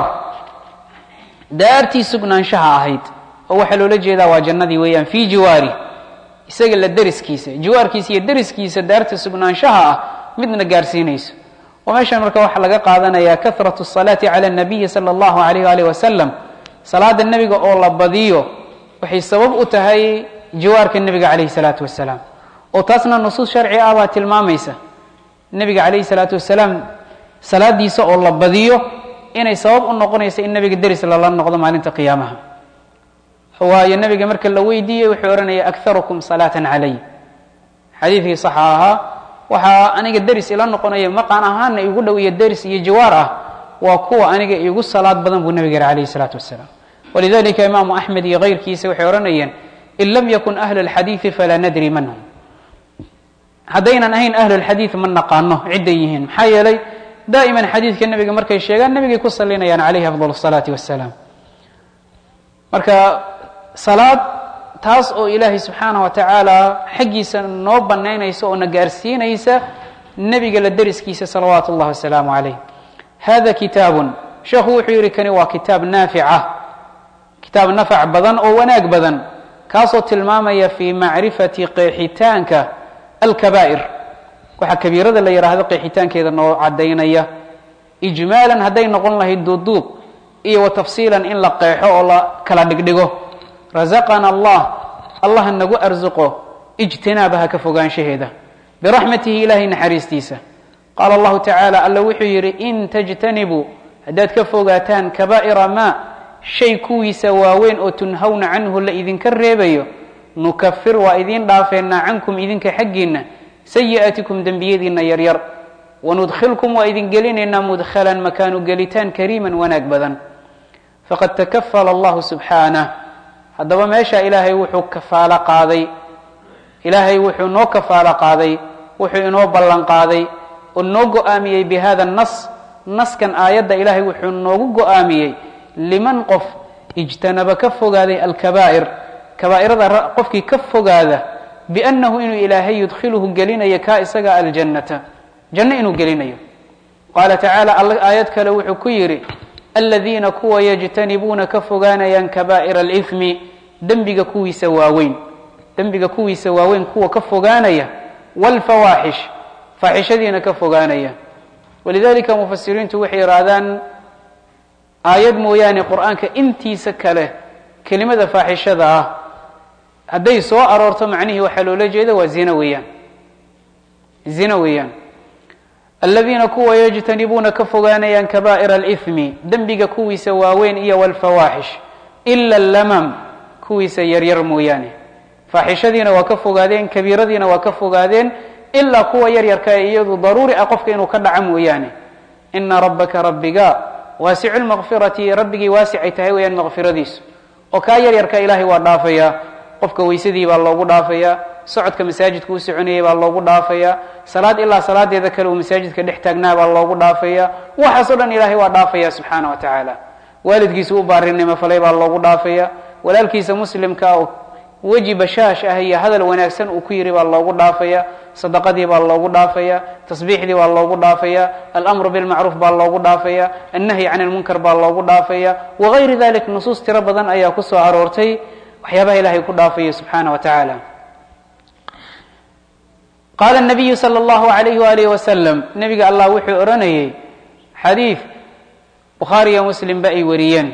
A: daartii sugnaanshaha ahayd oo waxaa loola jeedaa waa jannadii weeyaan fii jiwaari isaga la deriskiisa jiwaarkiisa iyo deriskiisa daarta sugnaanshaha ah midna gaarsiinayso oo meeshan marka waxaa laga qaadanayaa kahratu الsalaati cala الnabiyi salى اllahu alayh alih wasalam salaada nebiga oo la badiyo waxay sabab u tahay jiwaarka nebiga calayhi salaatu wasalaam oo taasna nusuus sharci ah baa tilmaamaysa nebiga calayhi salaatu wasalaam salaadiisa oo la badiyo inay sabab u noqonayso in nebiga deris lala noqdo maalinta qiyaamaha waayo nebiga marka la weydiiyey wuxuu odhanaya akharukum salaatan calay xadiidkii saxa ahaa waxaa aniga deris ila noqonaya maqaan ahaana igu dhow iyo deris iyo jiwaar ah waa kuwa aniga igu salaad badan buu nebiga yidhi calayhi salaatu wasalaam walidalika imaamu axmed iyo kayrkiisa waxay odhanayeen in lam yakun ahlu اlxadiiثi falaa nadri man hum haddaynan ahayn ahlu اlxadiiث ma naqaano cidday yihiin maxaa yeelay daa'iman xadiidka nebiga markay sheegaan nebigay ku salinayaan calayhi afضal الصalaaةi wasalaam marka salaad taas oo ilaahay subxaanaه wa tacaala xaggiisa noo banaynaysa oo na gaarsiinaysa nebiga la deriskiisa salawaatu اllahi wasalaamu calayh hada kitaabun sheekhu wuxuu yihi kani waa kitaab naafica kitaab nafac badan oo wanaag badan kaasoo tilmaamaya fii macrifati qeexitaanka alkabaa'ir waxaa kabiirada la yidhaahdo qeexitaankeeda noo caddaynaya ijmaalan hadday noqon lahayd duuduub iyo wa tafsiilan in la qeexo oo la kala dhigdhigo rasaqana allah allah nagu arsuqo ijtinaabaha ka fogaanshaheeda biraxmatihi ilaahay naxariistiisa. qaala allahu tacaala alla wuxuu yidhi in tajtanibuu haddaad ka fogaataan kabaa'ira maa shay kuwiisa waaweyn oo tunhawna canhu la idinka reebayo nukafir waa idiin dhaafeennaa cankum idinka xaggiinna sayi'aatikum dembiyadiinna yaryar wanudkhilkum waa idin gelinaynaa mudkhalan makaanu gelitaan kariiman wanaag badan. faqad takafala allahu subxaanah haddaba meesha ilaahay wuxuu kafaalo qaaday ilaahay wuxuu noo kafaalo qaaday wuxuu inoo ballan qaaday oo noo go'aamiyey bihada nas naskan aayadda ilaahay wuxuu noogu go'aamiyey liman qof ijtanaba ka fogaaday alkabaa'ir kabaa'irada qofkii ka fogaada biannahu inuu ilaahay yudkhiluhu gelinayo kaa isaga aljannata janno inuu gelinayo. qaala tacaala aayad kale wuxuu ku yidhi aladiina kuwa yajtanibuuna ka fogaanayaan kabaa'ira alithmi dembiga kuwiisa waaweyn dembiga kuwiisa waaweyn kuwa ka fogaanaya waalfawaaxish faaxishadiina ka fogaanaya. walidalika mufasiriintu waxay yidhaahdaan aayad mooyaane qur'aanka intiisa kale kelimada faaxishada ah hadday soo aroorto macnihii waxaa loola jeeda waa zino weeyaan zino weeyaan. aladiina kuwa yajtanibuuna ka fogaanayaan kabaa'ira alithmi dembiga kuwiisa waaweyn iyo waalfawaaxish ila allamam kuwiisa yaryar mooyaane. faaxishadiina waa ka fogaadeen kabiiradiina waa ka fogaadeen ilaa kuwa yaryarka ee iyadu daruuri ah qofka inuu ka dhaco mooyaane. ina rabbaka rabbiga waasicu lmaqfirati rabbigii waasicay tahay weeyaan maqfiradiisu oo kaa yaryarka ilaahay waa dhaafayaa. qofka weysadii baa loogu dhaafayaa, socodka masaajidka u soconayay baa loogu dhaafayaa, salaad ilaa salaadeeda kale uu masaajidka dhex taagnaa baa loogu dhaafayaa. waxaasoo dhan ilaahay waa dhaafaya subxaana wa tacaala. waalidkiisa u baarinimo falay baa loogu dhaafaya, walaalkiisa muslimka oo weji bashaash ah iyo hadal wanaagsan uu ku yiri baa loogu dhaafaya, sadaqadii baa loogu dhaafaya, tasbiixdii baa loogu dhaafaya, alamru bilmacruuf baa loogu dhaafaya, annahyi can ilmunkar baa loogu dhaafaya, wagayri dalik nusuus tiro badan ayaa ku soo aroortay waxyaabaha ilaahay ku dhaafaya subxaana wa tacaala. qaala nabiyu sala allahu alayhi waalihi wasalam nebiga allah wuxuu odhanayay xadiid bukhaariyo muslimba ay wariyeen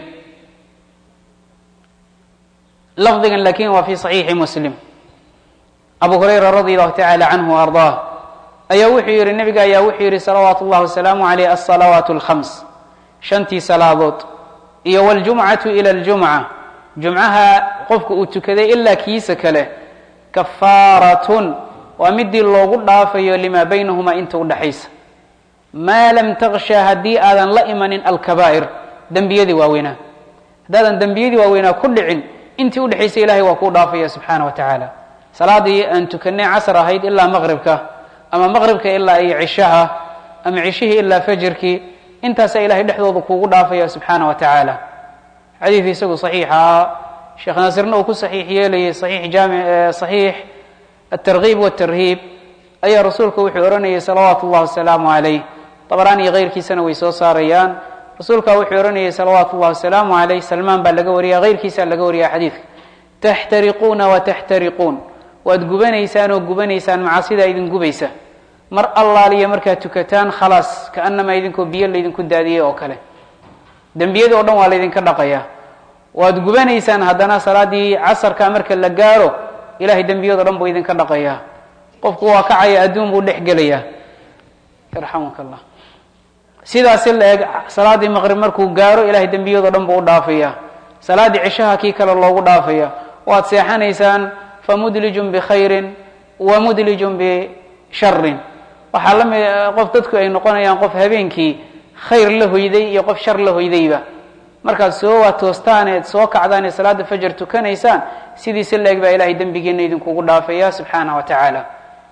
A: lafdigan lakin waa fi صaxiixi muslim. abu hurayra radi allahu tacala canhu ardaah ayaa wuxuu yihi nebiga ayaa wuxuu yihi salawaatu اllahi wasalaamu aleyh alsalawaat اlkhams shantii salaadood iyo wاljumcatu ila اljumca jumcaha qofka uu tukaday ilaa kiisa kale kafaaratun waa midii loogu dhaafayo lima baynahuma inta udhaxaysa maa lam taksha haddii aadan la imanin alkabaa'ir dembiyadii waaweynaa haddaadan dembiyadii waaweynaa ku dhicin intii udhexaysa ilahay waa kuu dhaafaya subxaana wa tacaala. salaadii aan tukanay casr ahayd ilaa maqribka ama maqribka ilaa iyo cishaha ama cishihii ilaa fajrkii intaasaa ilahay dhexdooda kuugu dhaafaya subxaana wa tacaala. xadiid isagu صaxiixa sheekh naasirna uu ku saxiix yeelayay saxiix jaami saxiix atarghiib watarhiib ayaa rasuulka wuxuu odhanayay salawaatu اllahi wasalaamu calayh. dabaraani iyo keyrkiisana way soo saarayaan. rasuulka wuxuu odhanayay salawaatu اllahi wasalaamu calayh, salmaan baa laga wariya keyrkiisa laga wariya xadiidka, taxtariquuna wataxtariquun waad gubanaysaan oo gubanaysaan macaasidaa idin gubaysa mar allaaliya markaad tukataan khalaas kaanamaa idinkoo biyo laydinku daadiyey oo kale. dembiyadii oo dhan waa laydinka dhaqaya. waad gubanaysaan haddana salaadii casarka marka la gaaro ilahay dembiyado dhan buu idinka dhaqaya. qofku waa kacaya adduun buu dhex gelaya yarxamuka allah. sidaasi la eg salaadii maqrib markuu gaaro ilahay dembiyado dhan buu u dhaafaya. salaadii cishaha kii kale loogu dhaafaya. waad seexanaysaan famudlijun bikhayrin wamudlijun bisharin. waxaa la mid qof dadku ay noqonayaan qof habeenkii khayr la hoyday iyo qof shar la hoydayba. markaad soo waa toostaaneed soo kacdaan ee salaada fajr tukanaysaan sidiisa la eg baa ilahay dembigiina idinkugu dhaafaya subxaana wa tacaala.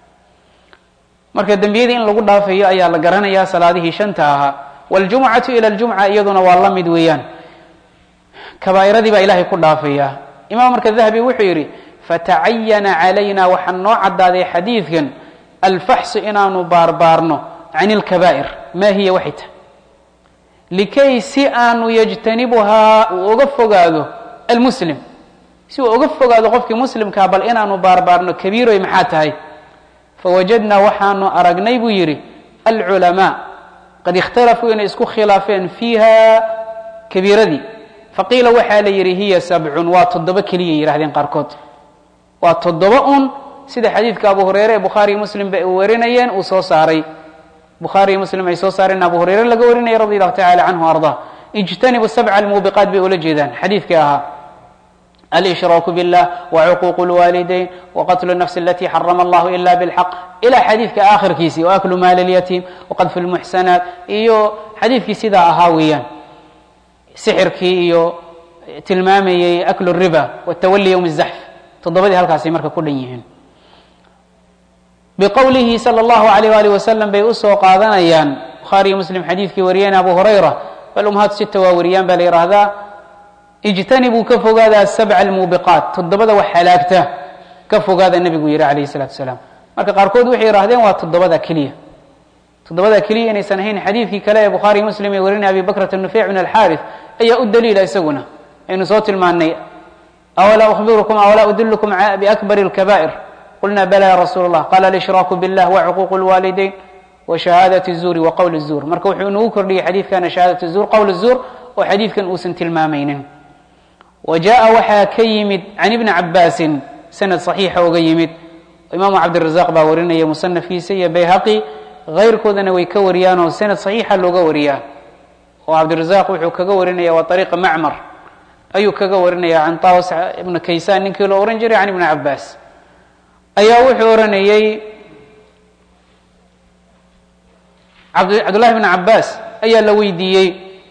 A: marka dembiyadii in lagu dhaafayo ayaa la garanayaa salaadihii shanta ahaa. waljumcatu ila ljumca iyaduna waa la mid weeyaan, kabaa'iradii baa ilahay ku dhaafaya. imaam marka dahabi wuxuu yidhi fatacayana calayna waxaa noo caddaaday xadiidkan alfaxsu inaanu baarbaarno can ilkabaa'ir maa hiya waxay tahay likay si aanu yajtanibuhaa uu oga fogaado almuslim si uu oga fogaado qofkii muslimkaa bal inaanu baarbaarno kabiiroy maxaa tahay. fawajadnaa waxaanu aragnay buu yidhi alculamaa qad ikhtalafuu inay isku khilaafeen fiiha kabiiradii. faqiila waxaa la yidhi hiya sabcun waa toddoba keliyay yidhahdeen qaarkood. waa toddoba un sida xadiidka abu hurayre ee bukhaari muslim bay warinayeen uu soo saaray bukhaari muslim ay soo saareen abu hurayre laga warinayay radi allahu tacala canhu arda ijtanibu sabca almuubiqaat bay ula jeedaan xadiidkii ahaa alshraaku biاllah wacuquuqu اlwaalidayn waqatlu الnafs alati xarama allahu ila bاlxaq ila xadiidka aakhirkiisii waaklu maali اlyatiim waqadfu اlmuxsanaat iyo xadiidkii sidaa ahaa weeyaan sixirkii iyo tilmaamayey aklu الriba wtawali ywm الzaxf toddobadii halkaasay marka ku dhan yihiin biqowlihi salى اllahu alayh alih wasalam bay usoo qaadanayaan bukhaariyo muslim xadiidkii wariyeen abu hurayra bal umhaatu sita waa wariyaan baa la yidhaahdaa ijtanibuu ka fogaada sabca almuubiqaat toddobada wax halaagta ka fogaada nebigu yihi calayhi الsalatu wasalaam marka qaarkood waxay yidhahdeen waa toddobada keliya toddobada keliya inaysan ahayn xadiidkii kale ee bukhaariyo muslim ee warinaya abi bakrata nufeyc bn alxaarith ayaa u daliila isaguna aynu soo tilmaanay awlaa أخbirukum awlaa udilkum biakbari اlkaba'ir qulna bala ya rasuul اllah qala alshraaku biاllah wacuquuq اlwaalidayn washahaadaة الzuuri waqowl الzuur marka wuxuu inagu kordhiyey xadiidkana shahaadaة الzuur qowl الzuur oo xadiidkan uusan tilmaamaynin wa jaءa waxaa ka yimid can ibni cabaasin sanad صaxiixa oga yimid imaamu cabdirazaq baa warinaya musanafkiisa iyo bayhaqi kayrkoodana way ka wariyaanoo sanad صaxiixa looga wariyaa oo cabdirazaq wuxuu kaga warinaya waa ariiqa macmar ayuu kaga warinaya can taws ibna kaysaan ninkii loo ohan jiray can ibni cabaas ayaa wuxuu oranayey cabdullahi bn cabaas ayaa la weydiiyey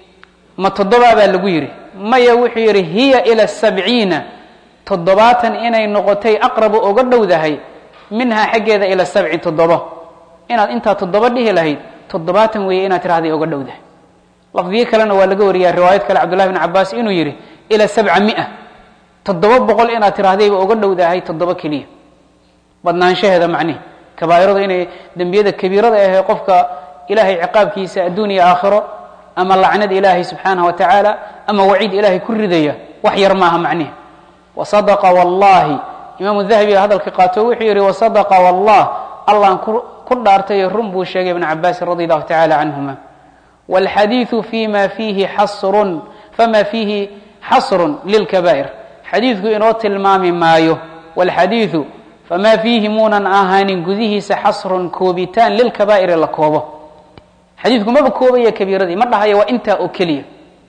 A: ma toddoba baa lagu yidhi maya wuxuu yidhi hiya ila sabciina toddobaatan inay noqotay aqrabu oga dhowdahay minhaa xaggeeda ila sabci toddoba inaad intaa toddoba dhihi lahayd toddobaatan weeye inaad tirahday oga dhowdahay lafdiyo kalena waa laga wariyaa riwaayad kale cabdullahi bn cabaas inuu yidhi ila sabca mia toddoba boqol inaad tirahdayba oga dhowdahay toddoba keliya badnaanshaheeda macnihi kabaa'iradu inay dembiyada kabiirada ahee qofka ilahay ciqaabkiisa adduun iyo aakhiro ama lacnad ilaahay subxaanaه wa tacaala ama waciid ilaahay ku ridaya wax yar maaha macnihi wasadaqa wallahi imaamu dahabi hadalka qaato wuxuu yihi wasadaqa wallah allaan ku dhaartayo run buu sheegay ibn cabaasin radi allahu tacala canhuma wاlxadiiثu fima fiihi xasrun fama fiihi xasrun lilkabaa'ir xadiidku inoo tilmaami maayo wاlxadiiثu fama fiihi muunan ahaanin gudihiisa xasrun koobitaan lilkabaa'iri la koobo xadiidku maba koobaya kabiiradii ma dhahaya waa intaa oo keliya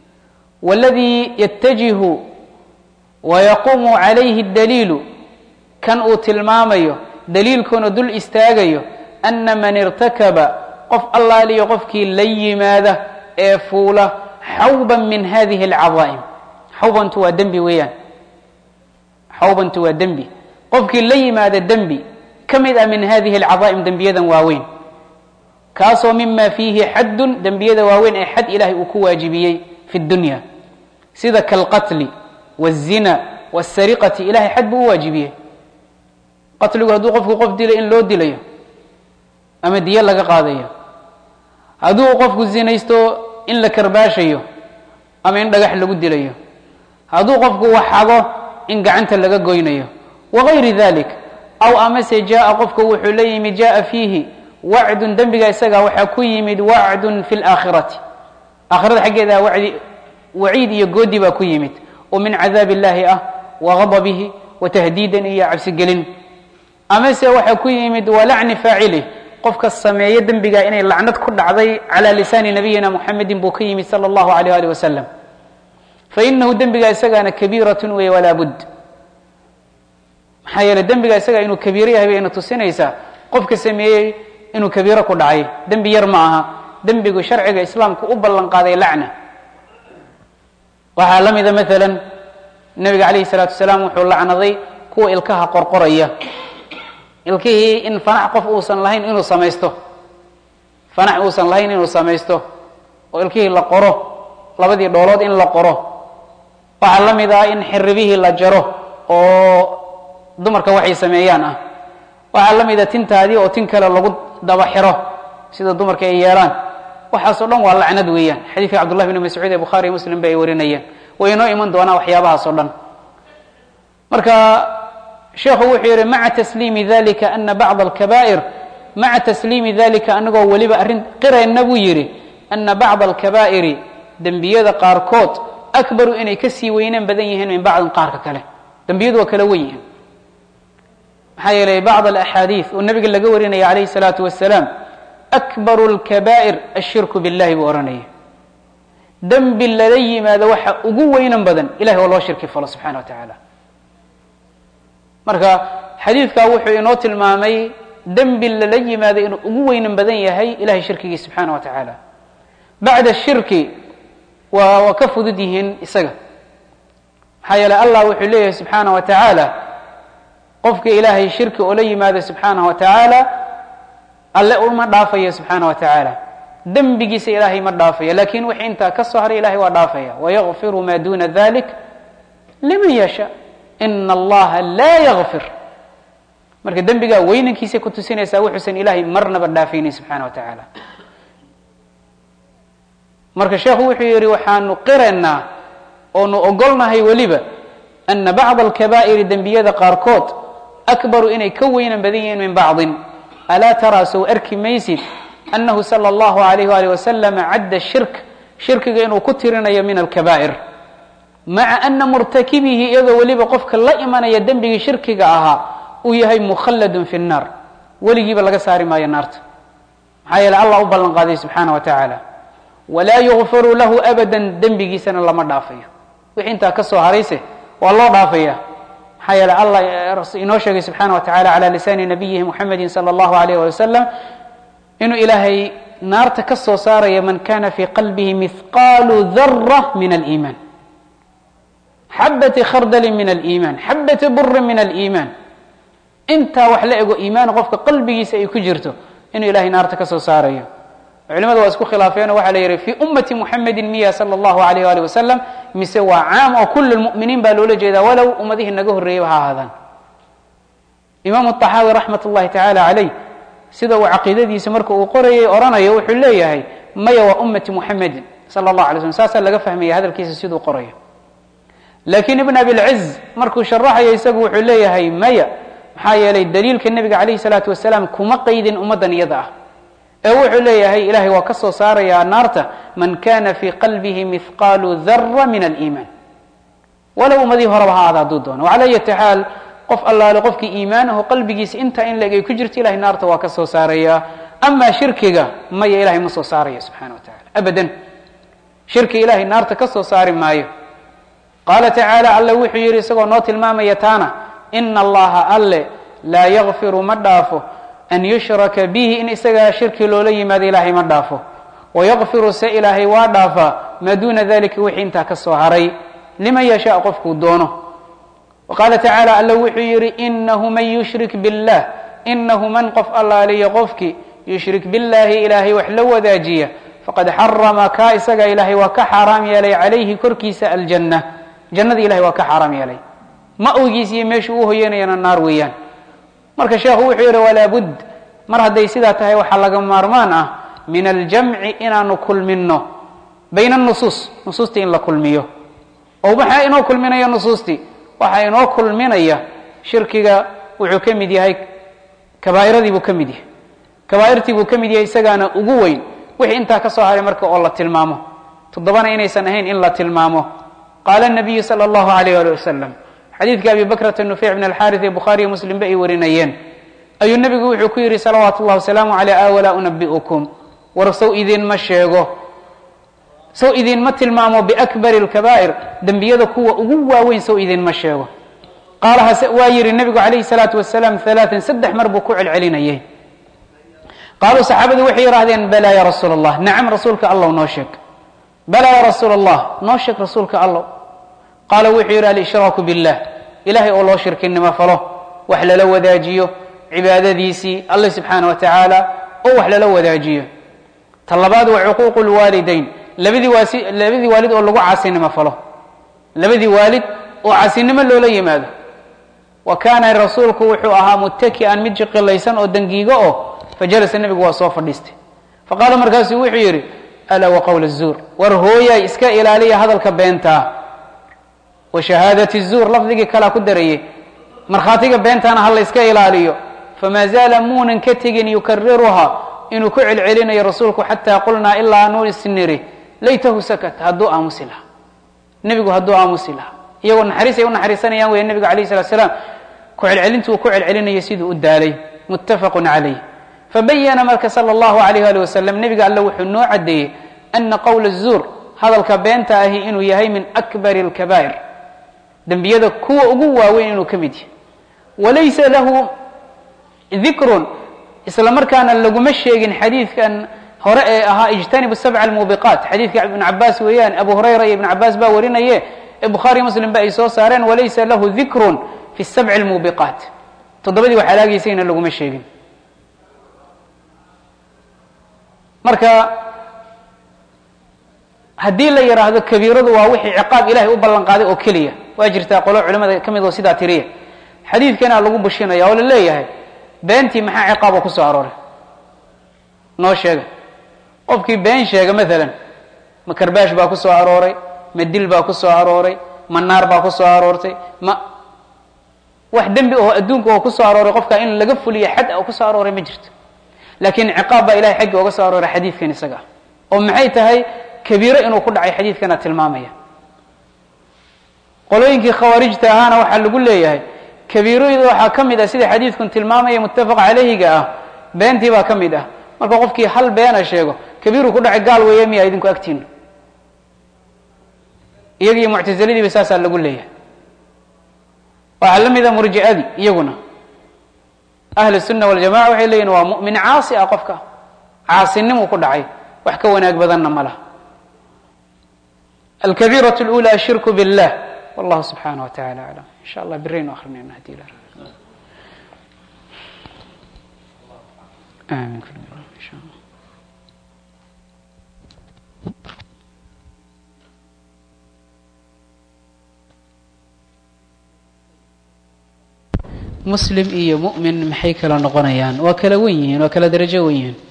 A: wاladii yatajihu wayaquumu calayhi اdaliilu kan uu tilmaamayo daliilkoona dul istaagayo ana man irtakaba qof allaaliyo qofkii la yimaada ee fuula xawban min hadihi اlcadaa'im xawbantu waa dembi weeyaan xawbantu waa dembi qofkii la yimaada dembi ka mid ah min hadihi اlcadaa'im dembiyadan waaweyn kaasoo mima fiihi xaddun dembiyada waaweyn ee xad ilahay uu ku waajibiyey fi اdunya sida kalqatli wالzina wالsariqati ilahay xad buu u waajibiyey qatligu hadduu qofku qof dilay in loo dilayo ama diyo laga qaadayo hadduu qofku zinaysto in la karbaashayo ama in dhagax lagu dilayo hadduu qofku waxago in gacanta laga goynayo wagayri dalik aw amase jaءa qofku wuxuu la yimid jaءa fiihi wacdun dembiga isaga waxaa ku yimid wacdun fi اlaakhirati aakhirada xaggeeda wadi waciid iyo goodi baa ku yimid oo min cadaab illaahi ah wagadabihi watahdiidan iyo cabsigelin amase waxaa ku yimid walacni faacilih qofka sameeyo dembiga inay lacnad ku dhacday calى lisaani nabiyina muxamedin buu ka yimid salى اllahu alayh alih wasalam fainahu dembiga isagaana kabiiratun wey walaa bud maxaa yeele dembiga isaga inuu kabiiro yahay bayna tusinaysaa qofka sameeyey inuu kabiiro ku dhacay dembi yar ma aha dembigu sharciga islaamku u ballan qaaday lacna waxaa la mida maala nebiga calayhi الsalaatu wasalaam wuxuu lacnaday kuwa ilkaha qorqoraya ilkihii in fanax qof uusan lahayn inuu samaysto fanax uusan lahayn inuu samaysto oo ilkihii la qoro labadii dhoolood in la qoro waxaa la mid ah in xiribihii la jaro oo dumarka waxay sameeyaan ah waxaa la mida tintaadii oo tin kale lagu daba xiro sida dumarka ay yeelaan waxaasoo dhan waa lacnad weeyaan xadiidka cabdullahi bn mascuud ee bukhaari iyo muslim ba ay warinayeen way inoo iman doonaa waxyaabahaasoo dhan marka sheekhu wuxuu yihi maca tasliimi dalika ana bacd alkabaa'ir maca tasliimi dalika anagoo weliba arrin qirayna buu yidhi ana bacda alkabaa'iri dembiyada qaarkood akbaru inay kasii weynaan badan yihiin min bacdin qaarka kale dembiyadu waa kala wen yihiin maxaa yeelay bacd alaxaadiid uu nabiga laga warinaya calayhi salaatu wasalaam akbaru lkabaa'ir ashirku billahi buu ohanaya dembi lala yimaado waxa ugu weynan badan ilahay oo loo shirki falo subxana wa tacaala marka xadiidkaa wuxuu inoo tilmaamay dembi lala yimaado inuu ugu weynan badan yahay ilahay shirkigiisa subxaana wa tacaala bacda shirki waa waa ka fudud yihiin isaga maxaa yeeley allah wuxuu leeyahay subxaana wa tacaala qofka ilaahay shirki oo la yimaado subxaanaه wa tacaala alle uma dhaafaya subxaana wa tacaala dembigiisa ilaahay ma dhaafaya lakin wixii intaa ka soo haray ilahay waa dhaafaya wayغfiru ma duna dalik liman yasha ina allaha laa ygfir marka dembigaa weynankiisay ku tusinaysaa wuxuusan ilaahay marnaba dhaafaynin subxaana wa tacaala marka sheekhu wuxuu yihi waxaanu qiraynaa oonu ogolnahay weliba ana bacd alkabaa'iri dembiyada qaarkood akbaru inay ka weynan badan yihiin min bacdin alaa taraa sow arki maysid annahu sala allahu alayh waalih wasalam cadda shirk shirkiga inuu ku tirinayo min alkabaa'ir maca ana murtakibihi iyadoo weliba qofka la imanaya dembigii shirkiga ahaa uu yahay mukhalladun fi nnaar weligiiba laga saari maayo naarta maxaa yeele allah u ballan qaaday subxaana wa tacaala walaa yugfaru lahu abadan dembigiisana lama dhaafayo wixii intaa ka soo harayse waa loo dhaafaya maxaa yeele allah inoo sheegay subxaana wa tacala cala lisaani nabiyihi muxamedi sala allahu alayh wali wasalam inuu ilaahay naarta ka soo saaraya man kana fii qalbihi mihqaalu dara min aliimaan xabati khardalin min aliimaan xabati burin min aliimaan intaa wax la ego iimaan qofka qalbigiisa ay ku jirto inuu ilahay naarta ka soo saarayo culimadu waa isku khilaafeen oo waxaa la yihi fii ummati muxamedin miya sala allahu alayh waalih wasalam mise waa caam oo kul lmu'miniin baa loola jeedaa walow ummadihii naga horreeyeyba ha ahaadaan imaamu طaxaawi raxmat ullahi tacaala calayh sida uu caqiidadiisa marka uu qorayay oranayo wuxuu leeyahay maya waa ummati muxamedin sala allahu alay slm saasaa laga fahmaya hadalkiisa siduu qorayo lakin ibn abilciz markuu sharaxayo isagu wuxuu leeyahay maya maxaa yeelay daliilka nebiga calayhi salaatu wasalaam kuma qaydin ummaddan iyada ah ee wuxuu leeyahay ilahay waa ka soo saarayaa naarta man kana fii qalbihi mihqaalu dara min aliimaan walow ummadihii horeba ha aada hadduu doono wacala ayati xaal qof allaale qofkii iimaanahu qalbigiisa intaa in leg ay ku jirto ilahay naarta waa ka soo saarayaa amaa shirkiga maya ilahay ma soo saaraya subxana wa tacala abadan shirki ilahay naarta ka soo saari maayo qaala tacaala alle wuxuu yidhi isagoo noo tilmaamaya taana ina allaha alle laa yakfiru ma dhaafo an yushraka bihi in isagaa shirki loola yimaado ilaahay ma dhaafo wayakfiru se ilaahay waa dhaafaa maa duuna dalika wixii intaa ka soo haray liman yashaa qofkuu doono waqaala tacaala alle wuxuu yidhi inahu man yushrik billah inahu man qof allaaliya qofkii yushrik billaahi ilaahay wax la wadaajiya faqad xarama kaa isaga ilaahay waa ka xaaraam yeelay calayhi korkiisa aljanna jannada ilahay waa ka xaaraam yeelay ma-wigiis iyo meeshuu u hoyanayana naar weeyaan marka sheekhu wuxuu yidhi walaa bud mar hadday sidaa tahay waxaa laga maarmaan ah min aljamci inaanu kulmino bayna nusuus nusuustii in la kulmiyo oo maxaa inoo kulminaya nusuustii waxaa inoo kulminaya shirkiga wuxuu ka mid yahay kabaa'iradii buu ka mid yahay kabaa'irtii buu ka mid yahay isagaana ugu weyn wixii intaa ka soo haray marka oo la tilmaamo toddobana inaysan ahayn in la tilmaamo qaala nabiyu sala allahu alayh ali wasalam xadiidka abi bakrata nufeyc bn alxaris ee bukhaariyo muslimba ay warinayeen ayuu nebigu wuxuu ku yidhi salawaatu ullahi wasalaamu caleyh a walaa unabi'ukum war sow idinma sheego sow idinma tilmaamo biakbari alkabaa'ir dembiyada kuwa ugu waaweyn sow idinma sheego qaala hase waa yidhi nebigu calayhi salaatu wasalaam halaatan saddex mar buu ku celcelinayay qaaluu saxaabadu waxay yidhaahdeen balaa ya rasuula allah nacam rasuulka allow noo sheeg balaa ya rasuula allah noo sheeg rasuulka allow qaala wuxuu yidhi alshraaku billah ilahay oo loo shirkinimo falo wax lala wadaajiyo cibaadadiisii alle subxaana wa tacaala oo wax lala wadaajiyo ta labaad waa cuquuqu lwaalidayn labadii waasi labadii waalid oo lagu caasinimo falo labadii waalid oo caasinimo loola yimaado wa kaana rasuulku wuxuu ahaa muttaki'an mid jiqilaysan oo dangiigo oo fajalasa nebigu waa soo fadhiistay faqaala markaasuu wuxuu yidhi alaa wa qowla zuur war hooyay iska ilaaliya hadalka beentaa wa shahaadati zuur lafdigii kalaa ku darayey markhaatiga beentaana ha la yska ilaaliyo famaa zaala muunan ka tegin yukariruhaa inuu ku celcelinayo rasuulku xataa qulnaa ilaa anu isniri laytahu sakat hadduu aamusi lahaa nebigu hadduu aamusi lahaa iyagoo naxariis ay u naxariisanayaan weeye nebiga alayh salatu salaam ku celcelintu ku celcelinaya siduu u daalay muttafaqun calayh fabayana marka sala allahu alayh ali wasalam nebiga alle wuxuu noo caddeeyey ana qowla الzuur hadalka beenta ahi inuu yahay min akbari اlkabaa'ir dembiyada kuwa ugu waaweyn inuu ka mid yahay walaysa lahu dikrun isla markaana laguma sheegin xadiidkan hore ee ahaa ijtanibu sabca almuubiqaat xadiidka ibn cabaas weeyaan abu hurayra iyo ibn cabaas baa warinaye ee bukhaari muslim ba ay soo saareen walaysa lahu dikrun fi sabci almuubiqaat toddobadii wax halaagiisayna laguma sheegin marka haddii la yidhaahdo kabiiradu waa wixii ciqaab ilahay u ballan qaaday oo keliya waa jirtaa qolo culimada ka mid oo sidaa tiriya xadiidkana lagu bushinaya oo la leeyahay beentii maxaa ciqaaba ku soo arooray noo sheega qofkii been sheega maalan ma karbaash baa ku soo arooray ma dil baa ku soo arooray ma naar baa ku soo aroortay ma wax dembi oo adduunka oo ku soo arooray qofka in laga fuliyo xad oo ku soo arooray ma jirto laakiin ciqaab baa ilahay xagga uga soo arooray xadiidkan isaga oo maxay tahay kabiiro inuu ku dhacay xadiidkana tilmaamaya qolooyinkii khawaarijta ahaana waxaa lagu leeyahay kabiirooyda waxaa ka mid ah sida xadiidkun tilmaamaya muttafaq calayhiga ah beentii baa ka mid ah marka qofkii hal beena sheego kabiiru ku dhacay gaal weeye miyaa idinku agtiina iyagiiyo muctasiladiiba saasaa lagu leeyahay waxaa la mid a murji'adii iyaguna ahlu sunna waljamaca waxay leeyihin waa mu'min caasi ah qofka caasinimuu ku dhacay wax ka wanaag badanna ma laha alkabiiraة اlأulى ashirku biاllah wallahu subxaanaه wa tacala aclam in sha allah biraynu akrinayna hadii la amin in sha allah muslim iyo mu'min maxay kala noqonayaan waa kala wen yihiin waa kala darajo wen yihiin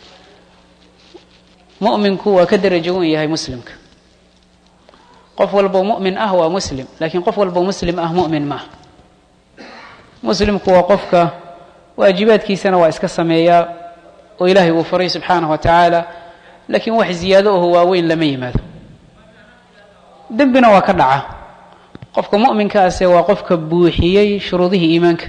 A: mu'minku waa ka darajo wen yahay muslimka qof walbo mu'min ah waa muslim laakiin qof walbo muslim ah mu'min maaha muslimku waa qofka waajibaadkiisana waa iska sameeyaa oo ilaahay uu faray subxaanahu wa tacaala laakiin wax ziyaado oho waaweyn lama yimaado dembina waa ka dhaca qofka mu'minkaase waa qofka buuxiyey shuruudihii iimaanka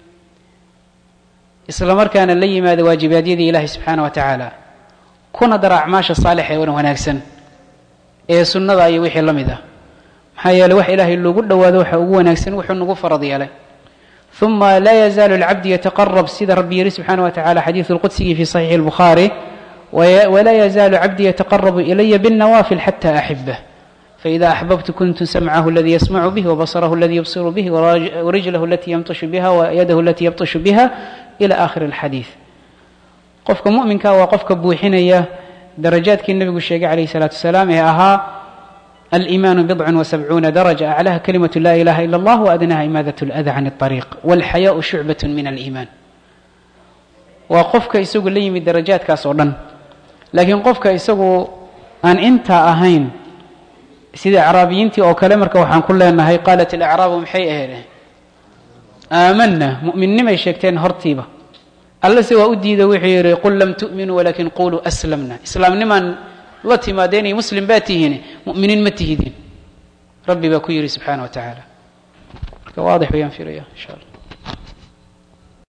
A: isla markaana la yimaada waajibaadyadii ilaahay subxaanahu wa tacaala kuna dara acmaasha saalixa ee wanaagsan ee sunnada iyo wixii la mid ah maxaa yeeley wax ilaahay loogu dhowaado waxa ugu wanaagsan wuxuu nagu farad yeelay ثuma laa yazaalu اlcabd yataqarab sida rabbi yiri subxaanaه wa tacala xadiiثu اlqudsigii fi صaxiixi الbukhaari walaa yazaalu cabdii yataqarabu ilaya bالnawaafil xatى axibah faإida axbabtu kuntu samcahu اladii yasmacu bih wabasarahu اladii yubsiru bih warijlahu alatii yamtashu biha wayadahu alatii yabtashu biha ilى aakhiri اlxadiiث qofka mu'minka waa qofka buuxinaya darajaadkii nebigu sheegay calayh الsalaatu wasalaam ee ahaa aliimaanu bidcun wasabcuuna daraja aclaha kalimatu laa ilaha ila allah waadnaha imaadat اlada can اطariiq wاlxayaau shucbat min aliimaan waa qofka isagu la yimid darajaadkaas oo dhan laakiin qofka isagu aan intaa ahayn sida acraabiyiintii oo kale marka waxaan ku leenahay qaalat alacraabu maxay ahayd aamana mu'minnimay sheegteen hortiiba allase waa u diida wuxuu yidhi qul lam tu'minuu walakin quluu aslamna islaamnimaan la timaadeenay muslim baa tihiin mu'miniin ma tihidin rabbi baa ku yidhi subxaana wa tacaala marka waadix wayaan filaya insha allah